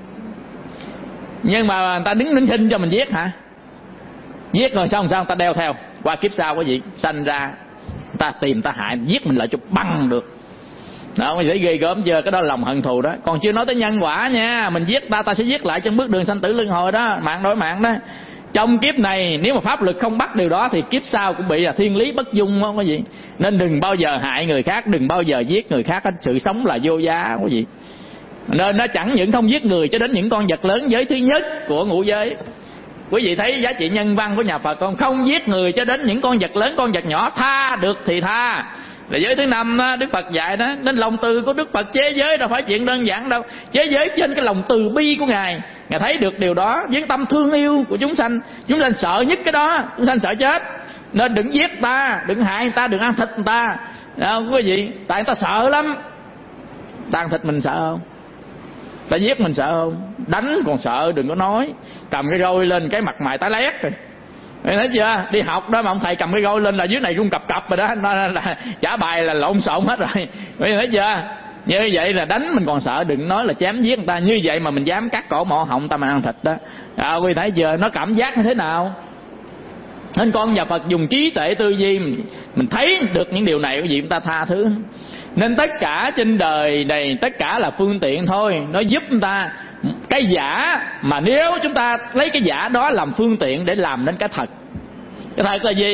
[SPEAKER 2] Nhưng mà người ta đứng nín thinh cho mình giết hả? Giết rồi sao sao người ta đeo theo qua kiếp sau cái gì sanh ra người ta tìm ta hại giết mình lại cho băng được. Đó, mình thấy ghê gớm chưa? Cái đó là lòng hận thù đó. Còn chưa nói tới nhân quả nha. Mình giết ta, ta sẽ giết lại trên bước đường sanh tử luân hồi đó, mạng đối mạng đó. Trong kiếp này nếu mà pháp lực không bắt điều đó thì kiếp sau cũng bị là thiên lý bất dung, không có gì. Nên đừng bao giờ hại người khác, đừng bao giờ giết người khác. Sự sống là vô giá, không có gì. Nên nó chẳng những không giết người cho đến những con vật lớn giới thứ nhất của ngũ giới. Quý vị thấy giá trị nhân văn của nhà Phật không? Không giết người cho đến những con vật lớn, con vật nhỏ, tha được thì tha. Là giới thứ năm đó, Đức Phật dạy đó. Nên lòng từ của Đức Phật chế giới đâu phải chuyện đơn giản đâu. Chế giới trên cái lòng từ bi của Ngài. Ngài thấy được điều đó với tâm thương yêu của chúng sanh. Chúng sanh sợ nhất cái đó, chúng sanh sợ chết. Nên đừng giết ta, đừng hại người ta, đừng ăn thịt người ta. Không có gì, tại người ta sợ lắm. Ta ăn thịt mình sợ không? Ta giết mình sợ không? Đánh còn sợ, đừng có nói. Cầm cái roi lên cái mặt mày tái lét rồi. Mày thấy chưa? Đi học đó mà ông thầy cầm cái roi lên là dưới này rung cập cập rồi đó. Nó là trả bài là lộn xộn hết rồi. Mày thấy chưa? Như vậy là đánh mình còn sợ, đừng nói là chém giết người ta. Như vậy mà mình dám cắt cổ mỏ họng ta mà ăn thịt đó. À, quý thấy chưa? Nó cảm giác như thế nào? Nên con nhà Phật dùng trí tuệ tư duy, mình, mình thấy được những điều này, quý vị chúng ta tha thứ. Nên tất cả trên đời này tất cả là phương tiện thôi. Nó giúp chúng ta cái giả, mà nếu chúng ta lấy cái giả đó làm phương tiện để làm nên cái thật. Cái thật là gì?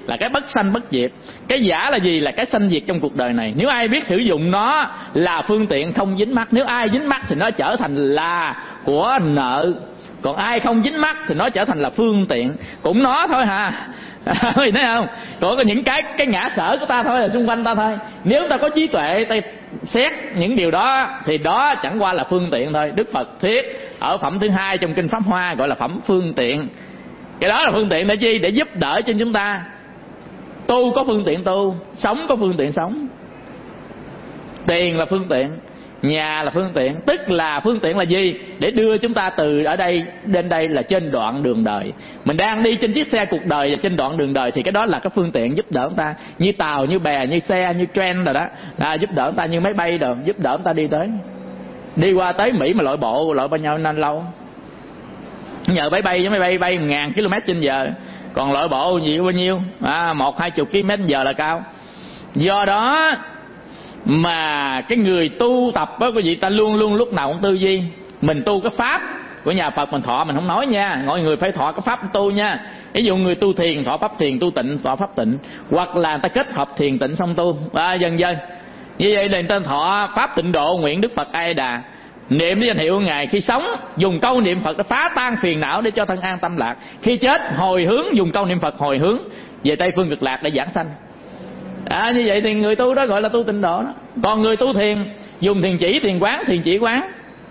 [SPEAKER 2] là cái bất sanh bất diệt. Cái giả là gì? Là cái sanh diệt trong cuộc đời này. Nếu ai biết sử dụng nó là phương tiện không dính mắc. Nếu ai dính mắc thì nó trở thành là của nợ. Còn ai không dính mắc thì nó trở thành là phương tiện. Cũng nó thôi hả? Thấy không? Còn có những cái cái ngã sở của ta thôi, là xung quanh ta thôi. Nếu ta có trí tuệ, ta xét những điều đó thì đó chẳng qua là phương tiện thôi. Đức Phật thuyết ở phẩm thứ hai trong kinh Pháp Hoa gọi là phẩm phương tiện. Cái đó là phương tiện để chi? Để giúp đỡ cho chúng ta tu có phương tiện tu, sống có phương tiện sống. Tiền là phương tiện, nhà là phương tiện. Tức là phương tiện là gì? Để đưa chúng ta từ ở đây đến đây là trên đoạn đường đời. Mình đang đi trên chiếc xe cuộc đời và trên đoạn đường đời thì cái đó là cái phương tiện giúp đỡ chúng ta. Như tàu, như bè, như xe, như train rồi đó, à, giúp đỡ chúng ta. Như máy bay rồi giúp đỡ chúng ta đi tới. Đi qua tới Mỹ mà lội bộ lội bao nhiêu năm lâu. Nhờ máy bay với máy bay bay một ngàn km trên giờ. Còn lội bộ nhiều bao nhiêu? À, một hai chục km trên giờ là cao. Do đó mà cái người tu tập á quý vị, ta luôn luôn lúc nào cũng tư duy. Mình tu cái pháp của nhà Phật mình thọ, mình không nói nha, mọi người phải thọ cái pháp tu nha. Ví dụ người tu thiền thọ pháp thiền, tu tịnh thọ pháp tịnh, hoặc là người ta kết hợp thiền tịnh xong tu, à, dần dần như vậy là người ta thọ pháp tịnh độ nguyện Đức Phật A Đà, niệm với danh hiệu của Ngài. Khi sống dùng câu niệm Phật để phá tan phiền não để cho thân an tâm lạc. Khi chết hồi hướng, dùng câu niệm Phật hồi hướng về Tây phương cực lạc để giảng sanh. À, như vậy thì người tu đó gọi là tu tịnh độ đó. Còn người tu thiền dùng thiền chỉ, thiền quán, thiền chỉ quán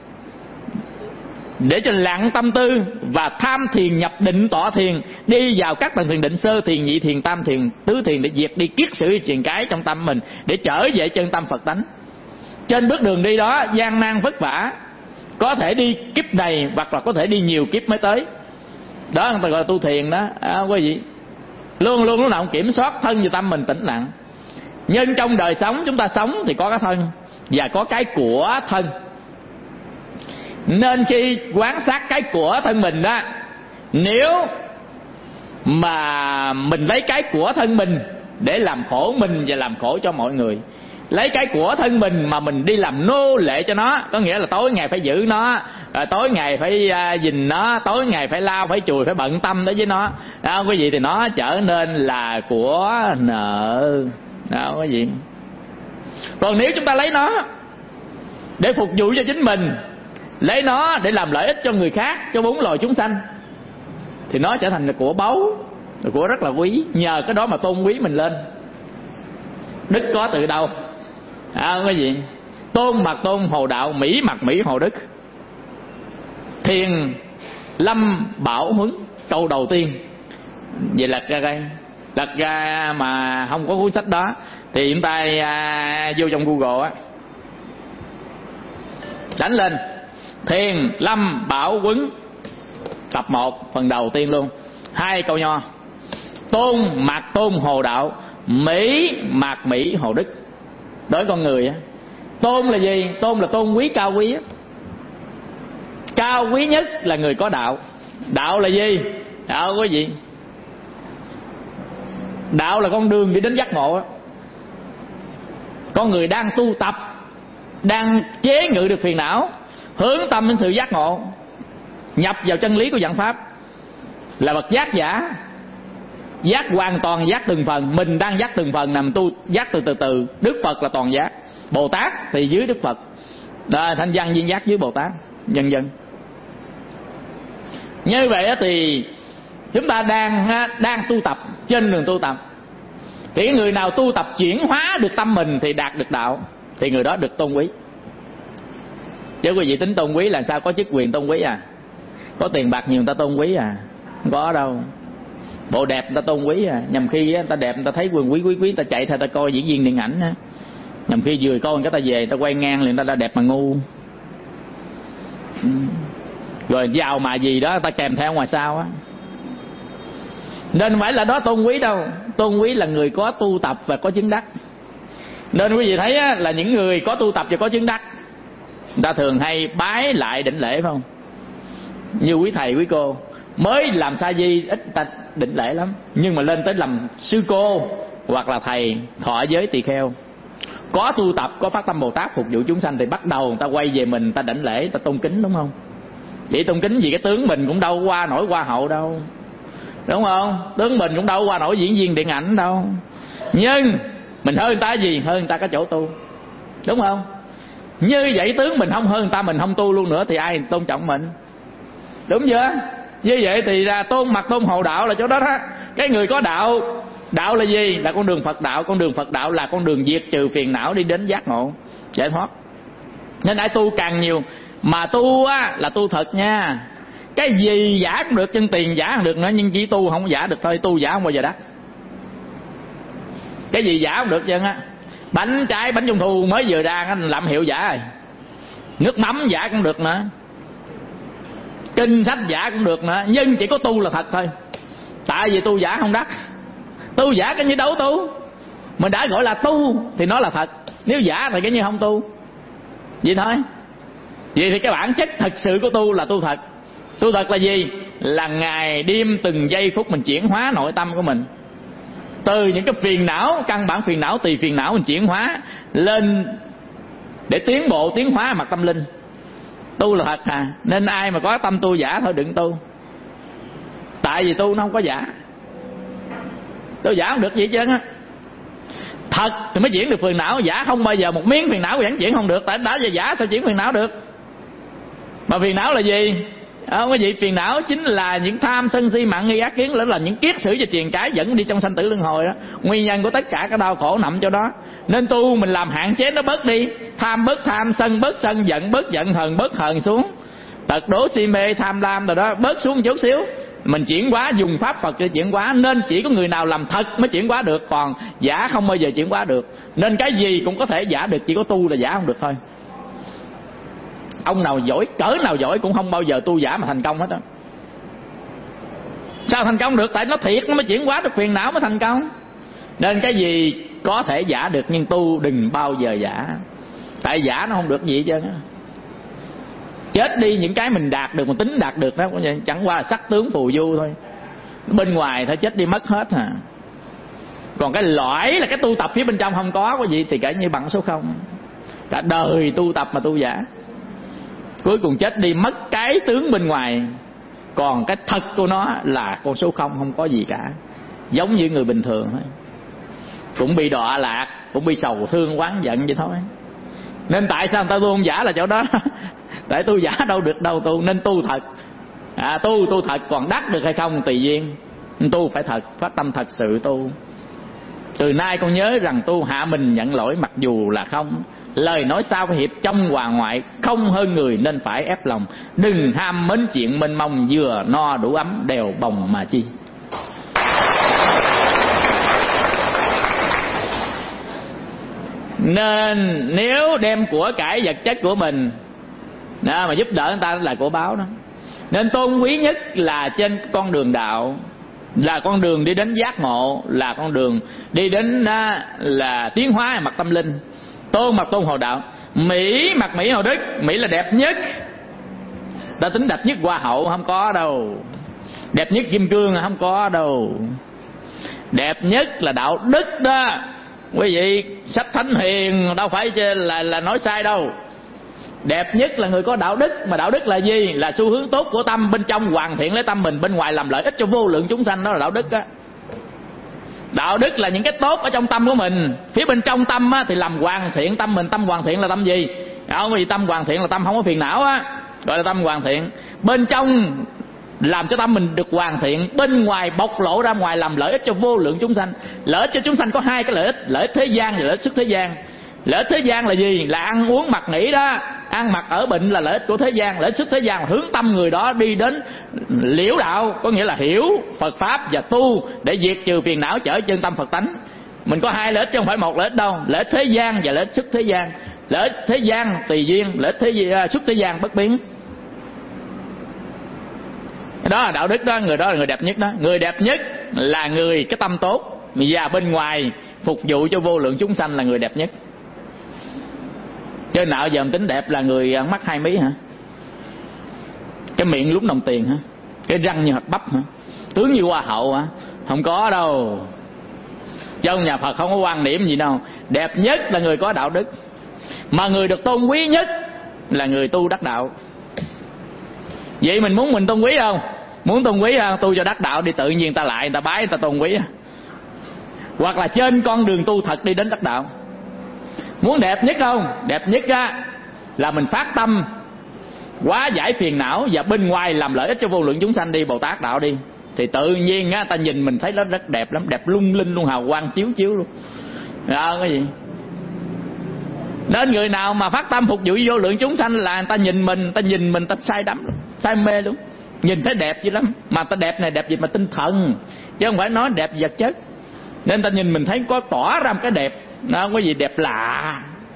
[SPEAKER 2] để cho lặng tâm tư và tham thiền nhập định tọa thiền, đi vào các tầng thiền định sơ thiền, nhị thiền, tam thiền, tứ thiền để diệt đi kiết sử truyền cái trong tâm mình, để trở về chân tâm Phật tánh. Trên bước đường đi đó gian nan vất vả, có thể đi kiếp này hoặc là có thể đi nhiều kiếp mới tới. Đó người ta gọi là tu thiền đó, à, quý vị. Luôn luôn lúc nào cũng kiểm soát thân và tâm mình tĩnh lặng. Nhưng trong đời sống chúng ta sống thì có cái thân và có cái của thân. Nên khi quan sát cái của thân mình đó, nếu mà mình lấy cái của thân mình để làm khổ mình và làm khổ cho mọi người, lấy cái của thân mình mà mình đi làm nô lệ cho nó, có nghĩa là tối ngày phải giữ nó, tối ngày phải gìn nó, tối ngày phải lau, phải chùi, phải bận tâm đối với nó đó quý vị, thì nó trở nên là của nợ đó quý vị. Còn nếu chúng ta lấy nó để phục vụ cho chính mình, lấy nó để làm lợi ích cho người khác, cho bốn loài chúng sanh, thì nó trở thành là của báu, là của rất là quý. Nhờ cái đó mà tôn quý mình lên. Đức có từ đâu? À, cái gì? Tôn mặt tôn hồ đạo, mỹ mặt mỹ hồ đức. Thiền lâm bảo huấn, câu đầu tiên. Vậy lật ra đây, lật ra mà không có cuốn sách đó thì chúng ta à, vô trong Google á, đánh lên Thiền lâm bảo huấn tập một, phần đầu tiên luôn, hai câu nho. Tôn mặt tôn hồ đạo, mỹ mạc mỹ hồ đức. Đối con người á, tôn là gì? Tôn là tôn quý, cao quý á. Cao quý nhất là người có đạo. Đạo là gì? Đạo quý vị, đạo là con đường đi đến giác ngộ á. Con người đang tu tập, đang chế ngự được phiền não, hướng tâm đến sự giác ngộ, nhập vào chân lý của vạn pháp, là bậc giác giả. Giác hoàn toàn, giác từng phần. Mình đang giác từng phần, nằm tu giác từ từ từ. Đức Phật là toàn giác, Bồ Tát thì dưới Đức Phật, đó, Thanh Văn viên giác dưới Bồ Tát, vân vân. Như vậy thì chúng ta đang đang tu tập, trên đường tu tập. Thì người nào tu tập chuyển hóa được tâm mình thì đạt được đạo, thì người đó được tôn quý. Chứ quý vị tính tôn quý là sao? Có chức quyền tôn quý à? Có tiền bạc nhiều người ta tôn quý à? Không có đâu. Bộ đẹp người ta tôn quý à? Nhằm khi người ta đẹp, người ta thấy quyền quý quý quý, người ta chạy theo ta coi diễn viên điện ảnh á. Nhằm khi vừa coi cái ta về, người ta quay ngang liền, người ta đã đẹp mà ngu. Rồi giàu mà gì đó người ta kèm theo ngoài sau á. Nên không phải là đó tôn quý đâu. Tôn quý là người có tu tập và có chứng đắc. Nên quý vị thấy á, là những người có tu tập và có chứng đắc, người ta thường hay bái lại đảnh lễ, phải không? Như quý thầy quý cô mới làm sa di ít ta đảnh lễ lắm, nhưng mà lên tới làm sư cô hoặc là thầy thọ giới tỳ kheo, có tu tập, có phát tâm Bồ Tát phục vụ chúng sanh, thì bắt đầu người ta quay về mình, người ta đảnh lễ, người ta tôn kính, đúng không? Vậy tôn kính gì? Cái tướng mình cũng đâu qua nổi hoa hậu đâu. đúng không? Tướng mình cũng đâu qua nổi diễn viên điện ảnh đâu, nhưng mình hơn người ta gì? Hơn người ta cái chỗ tu, đúng không? Như vậy tướng mình không hơn người ta, mình không tu luôn nữa thì ai tôn trọng mình, đúng chưa? Như vậy thì ra tôn mặt tôn hồ đạo là chỗ đó đó. Cái người có đạo, đạo là gì? Là con đường Phật đạo. Con đường Phật đạo là con đường diệt trừ phiền não đi đến giác ngộ, giải thoát. Nên ai tu càng nhiều, mà tu á là tu thật nha. Cái gì giả cũng được, chân tiền giả cũng được nữa, nhưng chỉ tu không giả được thôi. Tu giả không bao giờ đắc. Cái gì giả cũng được chân á. Bánh trái, bánh trung thu mới vừa ra làm hiệu giả rồi. Nước mắm giả cũng được nữa, kinh sách giả cũng được nữa, nhưng chỉ có tu là thật thôi. Tại vì tu giả không đắc. Tu giả cái như đấu tu. Mình đã gọi là tu thì nó là thật, nếu giả thì cái như không tu. Vậy thôi. Vậy thì cái bản chất thật sự của tu là tu thật. Tu thật là gì? Là ngày đêm từng giây phút mình chuyển hóa nội tâm của mình. Từ những cái phiền não, căn bản phiền não, tùy phiền não mình chuyển hóa lên để tiến bộ, tiến hóa mặt tâm linh. Tu là thật à. Nên ai mà có tâm tu giả thôi đừng tu. Tại vì tu nó không có giả. Tu giả không được gì hết trơn á. Thật thì mới chuyển được phiền não. Giả không bao giờ một miếng phiền não vẫn chuyển không được. Tại đã giờ giả sao chuyển phiền não được? Mà phiền não là gì? Không có gì. Phiền não chính là những tham sân si mạn nghi ác kiến, là những kiết sử và truyền cái dẫn đi trong sanh tử luân hồi đó. Nguyên nhân của tất cả các đau khổ nằm chỗ đó. Nên tu mình làm hạn chế nó bớt đi. Tham bớt tham, sân bớt sân, giận bớt giận, hờn bớt hờn xuống, tật đố si mê tham lam rồi đó bớt xuống một chút xíu. Mình chuyển hóa, dùng pháp Phật để chuyển hóa. Nên chỉ có người nào làm thật mới chuyển hóa được, còn giả không bao giờ chuyển hóa được. Nên cái gì cũng có thể giả được, chỉ có tu là giả không được thôi. Ông nào giỏi, cỡ nào giỏi cũng không bao giờ tu giả mà thành công hết á. Sao thành công được? Tại nó thiệt nó mới chuyển hóa được phiền não mới thành công. Nên cái gì có thể giả được, nhưng tu đừng bao giờ giả. Tại giả nó không được gì hết trơn á. Chết đi những cái mình đạt được, mình tính đạt được đó chẳng qua là sắc tướng phù du thôi. Bên ngoài thôi chết đi mất hết à. Còn cái lõi là cái tu tập phía bên trong không có cái gì thì cả như bằng số không. Cả đời tu tập mà tu giả, cuối cùng chết đi mất cái tướng bên ngoài, còn cái thật của nó là con số không, không có gì cả. Giống như người bình thường thôi, cũng bị đọa lạc, cũng bị sầu thương oán giận vậy thôi. Nên tại sao người ta tu không giả là chỗ đó. Tại tu giả đâu được đâu tu. Nên tu thật à, tu tu thật, còn đắc được hay không tùy duyên. Tu phải thật, phát tâm thật sự tu. Từ nay con nhớ rằng tu hạ mình nhận lỗi, mặc dù là không. Lời nói sao phải hiệp trong hòa ngoại, không hơn người nên phải ép lòng. Đừng ham mến chuyện mênh mông, vừa no đủ ấm đều bồng mà chi. Nên nếu đem của cải vật chất của mình đó, mà giúp đỡ người ta là của báo đó. Nên tôn quý nhất là trên con đường đạo, là con đường đi đến giác ngộ, là con đường đi đến đó, là tiến hóa mặt tâm linh. Tôn mặt tôn hồ đạo. Mỹ mặt Mỹ hồ đức. Mỹ là đẹp nhất. Ta tính đẹp nhất hoa hậu không có đâu. Đẹp nhất kim cương không có đâu. Đẹp nhất là đạo đức đó. Quý vị, sách Thánh Hiền đâu phải là, là nói sai đâu. Đẹp nhất là người có đạo đức. Mà đạo đức là gì? Là xu hướng tốt của tâm. Bên trong hoàn thiện lấy tâm mình, bên ngoài làm lợi ích cho vô lượng chúng sanh. Đó là đạo đức á. Đạo đức là những cái tốt ở trong tâm của mình. Phía bên trong tâm á, thì làm hoàn thiện tâm mình. Tâm hoàn thiện là tâm gì? Không, vì tâm hoàn thiện là tâm không có phiền não á, gọi là tâm hoàn thiện. Bên trong làm cho tâm mình được hoàn thiện, bên ngoài bộc lộ ra ngoài làm lợi ích cho vô lượng chúng sanh. Lợi ích cho chúng sanh có hai cái lợi ích: lợi ích thế gian và lợi ích xuất thế gian. Lợi ích thế gian là gì? Là ăn uống mặc nghỉ đó. Ăn mặc ở bệnh là lợi ích của thế gian. Lợi ích xuất thế gian là hướng tâm người đó đi đến liễu đạo, có nghĩa là hiểu Phật Pháp và tu để diệt trừ phiền não, trở chân tâm Phật tánh. Mình có hai lợi ích chứ không phải một lợi ích đâu. Lợi ích thế gian và lợi ích xuất thế gian. Lợi ích thế gian tùy duyên, lợi ích thế xuất thế gian bất biến. Đó là đạo đức đó, người đó là người đẹp nhất đó. Người đẹp nhất là người cái tâm tốt và bên ngoài phục vụ cho vô lượng chúng sanh là người đẹp nhất. Chứ nào giờ mình tính đẹp là người mắt hai mí hả? Cái miệng lúc đồng tiền hả? Cái răng như hạt bắp hả? Tướng như hoa hậu hả? Không có đâu. Trong nhà Phật không có quan niệm gì đâu. Đẹp nhất là người có đạo đức. Mà người được tôn quý nhất là người tu đắc đạo. Vậy mình muốn mình tôn quý không? Muốn tôn quý à, tu cho đắc đạo đi, tự nhiên ta lại người ta bái người ta tôn quý à. Hoặc là trên con đường tu thật đi đến đắc đạo. Muốn đẹp nhất không? Đẹp nhất á là mình phát tâm hóa giải phiền não và bên ngoài làm lợi ích cho vô lượng chúng sanh đi, Bồ Tát đạo đi. Thì tự nhiên á ta nhìn mình thấy nó rất đẹp lắm, đẹp lung linh luôn, hào quang chiếu chiếu luôn. Đó, cái gì? Nên người nào mà phát tâm phục vụ vô lượng chúng sanh là người ta nhìn mình, người ta nhìn mình, người ta say đắm luôn, say mê luôn. Nhìn thấy đẹp dữ lắm. Mà ta đẹp này đẹp gì mà tinh thần, chứ không phải nói đẹp vật chất. Nên ta nhìn mình thấy có tỏa ra một cái đẹp, nó không có gì đẹp lạ.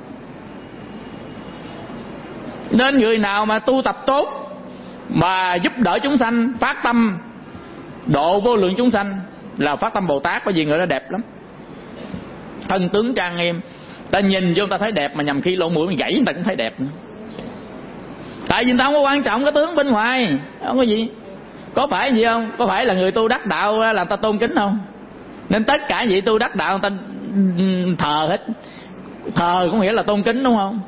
[SPEAKER 2] Nên người nào mà tu tập tốt mà giúp đỡ chúng sanh, phát tâm độ vô lượng chúng sanh là phát tâm Bồ Tát, bởi vì người đó đẹp lắm, thân tướng trang nghiêm. Ta nhìn vô ta thấy đẹp, mà nhầm khi lỗ mũi mình gãy người ta cũng thấy đẹp nữa. Tại vì người ta không có quan trọng cái tướng bên ngoài, không có gì. Có phải gì không? Có phải là người tu đắc đạo là người ta tôn kính không? Nên tất cả vị tu đắc đạo người ta thờ hết. Thờ cũng nghĩa là tôn kính, đúng không?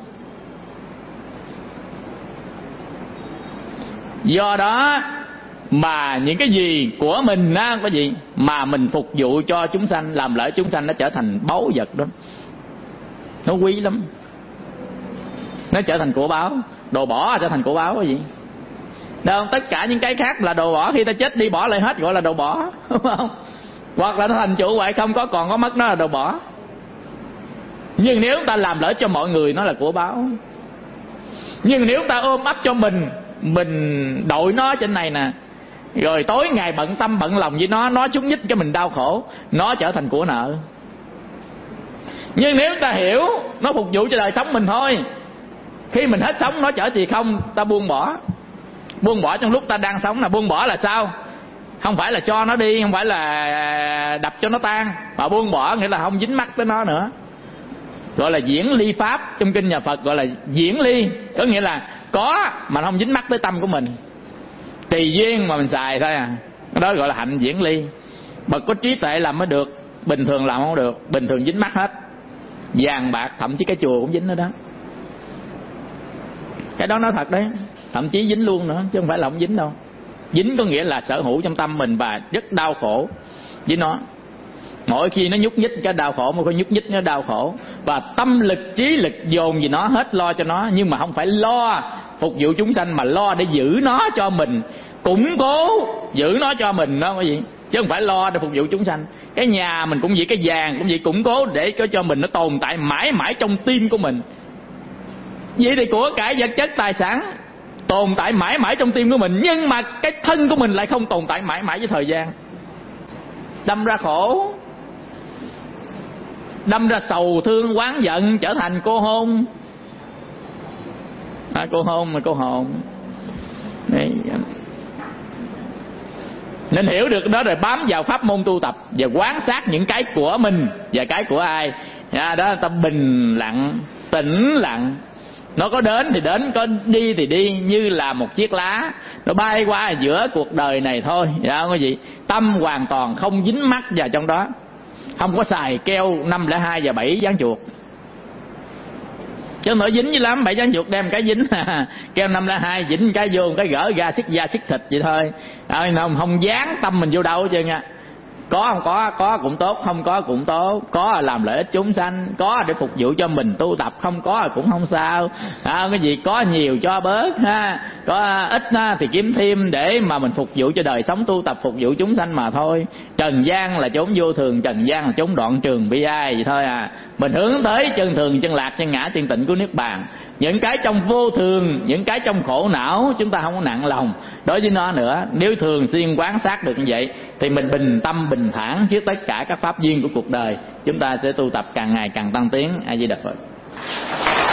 [SPEAKER 2] Do đó mà những cái gì của mình á, có gì mà mình phục vụ cho chúng sanh, làm lợi chúng sanh, nó trở thành báu vật đó. Nó quý lắm. Nó trở thành của báu. Đồ bỏ trở thành của báu cái gì? Đâu, tất cả những cái khác là đồ bỏ, khi ta chết đi bỏ lại hết gọi là đồ bỏ, đúng không? Hoặc là nó thành chủ hoại không có còn có mất, nó là đồ bỏ. Nhưng nếu ta làm lợi cho mọi người, nó là của báu. Nhưng nếu ta ôm ấp cho mình, mình đội nó trên này nè, rồi tối ngày bận tâm bận lòng với nó, nó chút nhích cho mình đau khổ, nó trở thành của nợ. Nhưng nếu ta hiểu nó phục vụ cho đời sống mình thôi, khi mình hết sống nó trở thì không, ta buông bỏ. Buông bỏ trong lúc ta đang sống là buông bỏ là sao? Không phải là cho nó đi, không phải là đập cho nó tan, mà buông bỏ nghĩa là không dính mắc tới nó nữa. Gọi là diễn ly pháp, trong kinh nhà Phật gọi là diễn ly, có nghĩa là có mà không dính mắc tới tâm của mình, tùy duyên mà mình xài thôi à. Cái đó gọi là hạnh diễn ly. Bậc có trí tuệ làm mới được, bình thường làm không được, bình thường dính mắc hết. Vàng bạc thậm chí cái chùa cũng dính nữa đó. Cái đó nói thật đấy, thậm chí dính luôn nữa, chứ không phải là không dính đâu. Dính có nghĩa là sở hữu trong tâm mình và rất đau khổ với nó. Mỗi khi nó nhúc nhích cái đau khổ, mà có nhúc nhích nó đau khổ, và tâm lực trí lực dồn gì nó hết, lo cho nó. Nhưng mà không phải lo phục vụ chúng sanh, mà lo để giữ nó cho mình, củng cố giữ nó cho mình đó, cái gì? Chứ không phải lo để phục vụ chúng sanh. Cái nhà mình cũng vậy, cái vàng cũng vậy, củng cố để cho cho mình nó tồn tại mãi mãi trong tim của mình. Vậy thì của cải vật chất tài sản tồn tại mãi mãi trong tim của mình, nhưng mà cái thân của mình lại không tồn tại mãi mãi với thời gian. Đâm ra khổ, đâm ra sầu thương oán giận, trở thành cô hôn. À, cô hôn mà cô hồn. Đấy. Nên hiểu được đó rồi bám vào pháp môn tu tập và quán sát những cái của mình và cái của ai. À, đó ta bình lặng, tĩnh lặng. Nó có đến thì đến, có đi thì đi, như là một chiếc lá nó bay qua giữa cuộc đời này thôi. Dạ, không có gì. Tâm hoàn toàn không dính mắc vào trong đó, không có xài keo năm lẻ hai và bảy dán chuột. Chứ nó dính dữ lắm, bảy dán chuột đem cái dính keo năm lẻ hai dính cái vô, cái gỡ ra xích da xích thịt vậy thôi. Đó, không, không dán tâm mình vô đâu hết trơn nha. Có không có, có cũng tốt, không có cũng tốt. Có là làm lợi ích chúng sanh, có để phục vụ cho mình tu tập, không có là cũng không sao. À, cái gì có nhiều cho bớt ha, có ít ha, thì kiếm thêm để mà mình phục vụ cho đời sống tu tập, phục vụ chúng sanh mà thôi. Trần gian là chốn vô thường, trần gian là chốn đoạn trường bi ai vậy thôi à. Mình hướng tới chân thường, chân lạc, chân ngã, chân tịnh của Niết Bàn. Những cái trong vô thường, những cái trong khổ não chúng ta không có nặng lòng đối với nó nữa. Nếu thường xuyên quán sát được như vậy thì mình bình tâm bình thản trước tất cả các pháp duyên của cuộc đời, chúng ta sẽ tu tập càng ngày càng tăng tiến. A Di Đà Phật.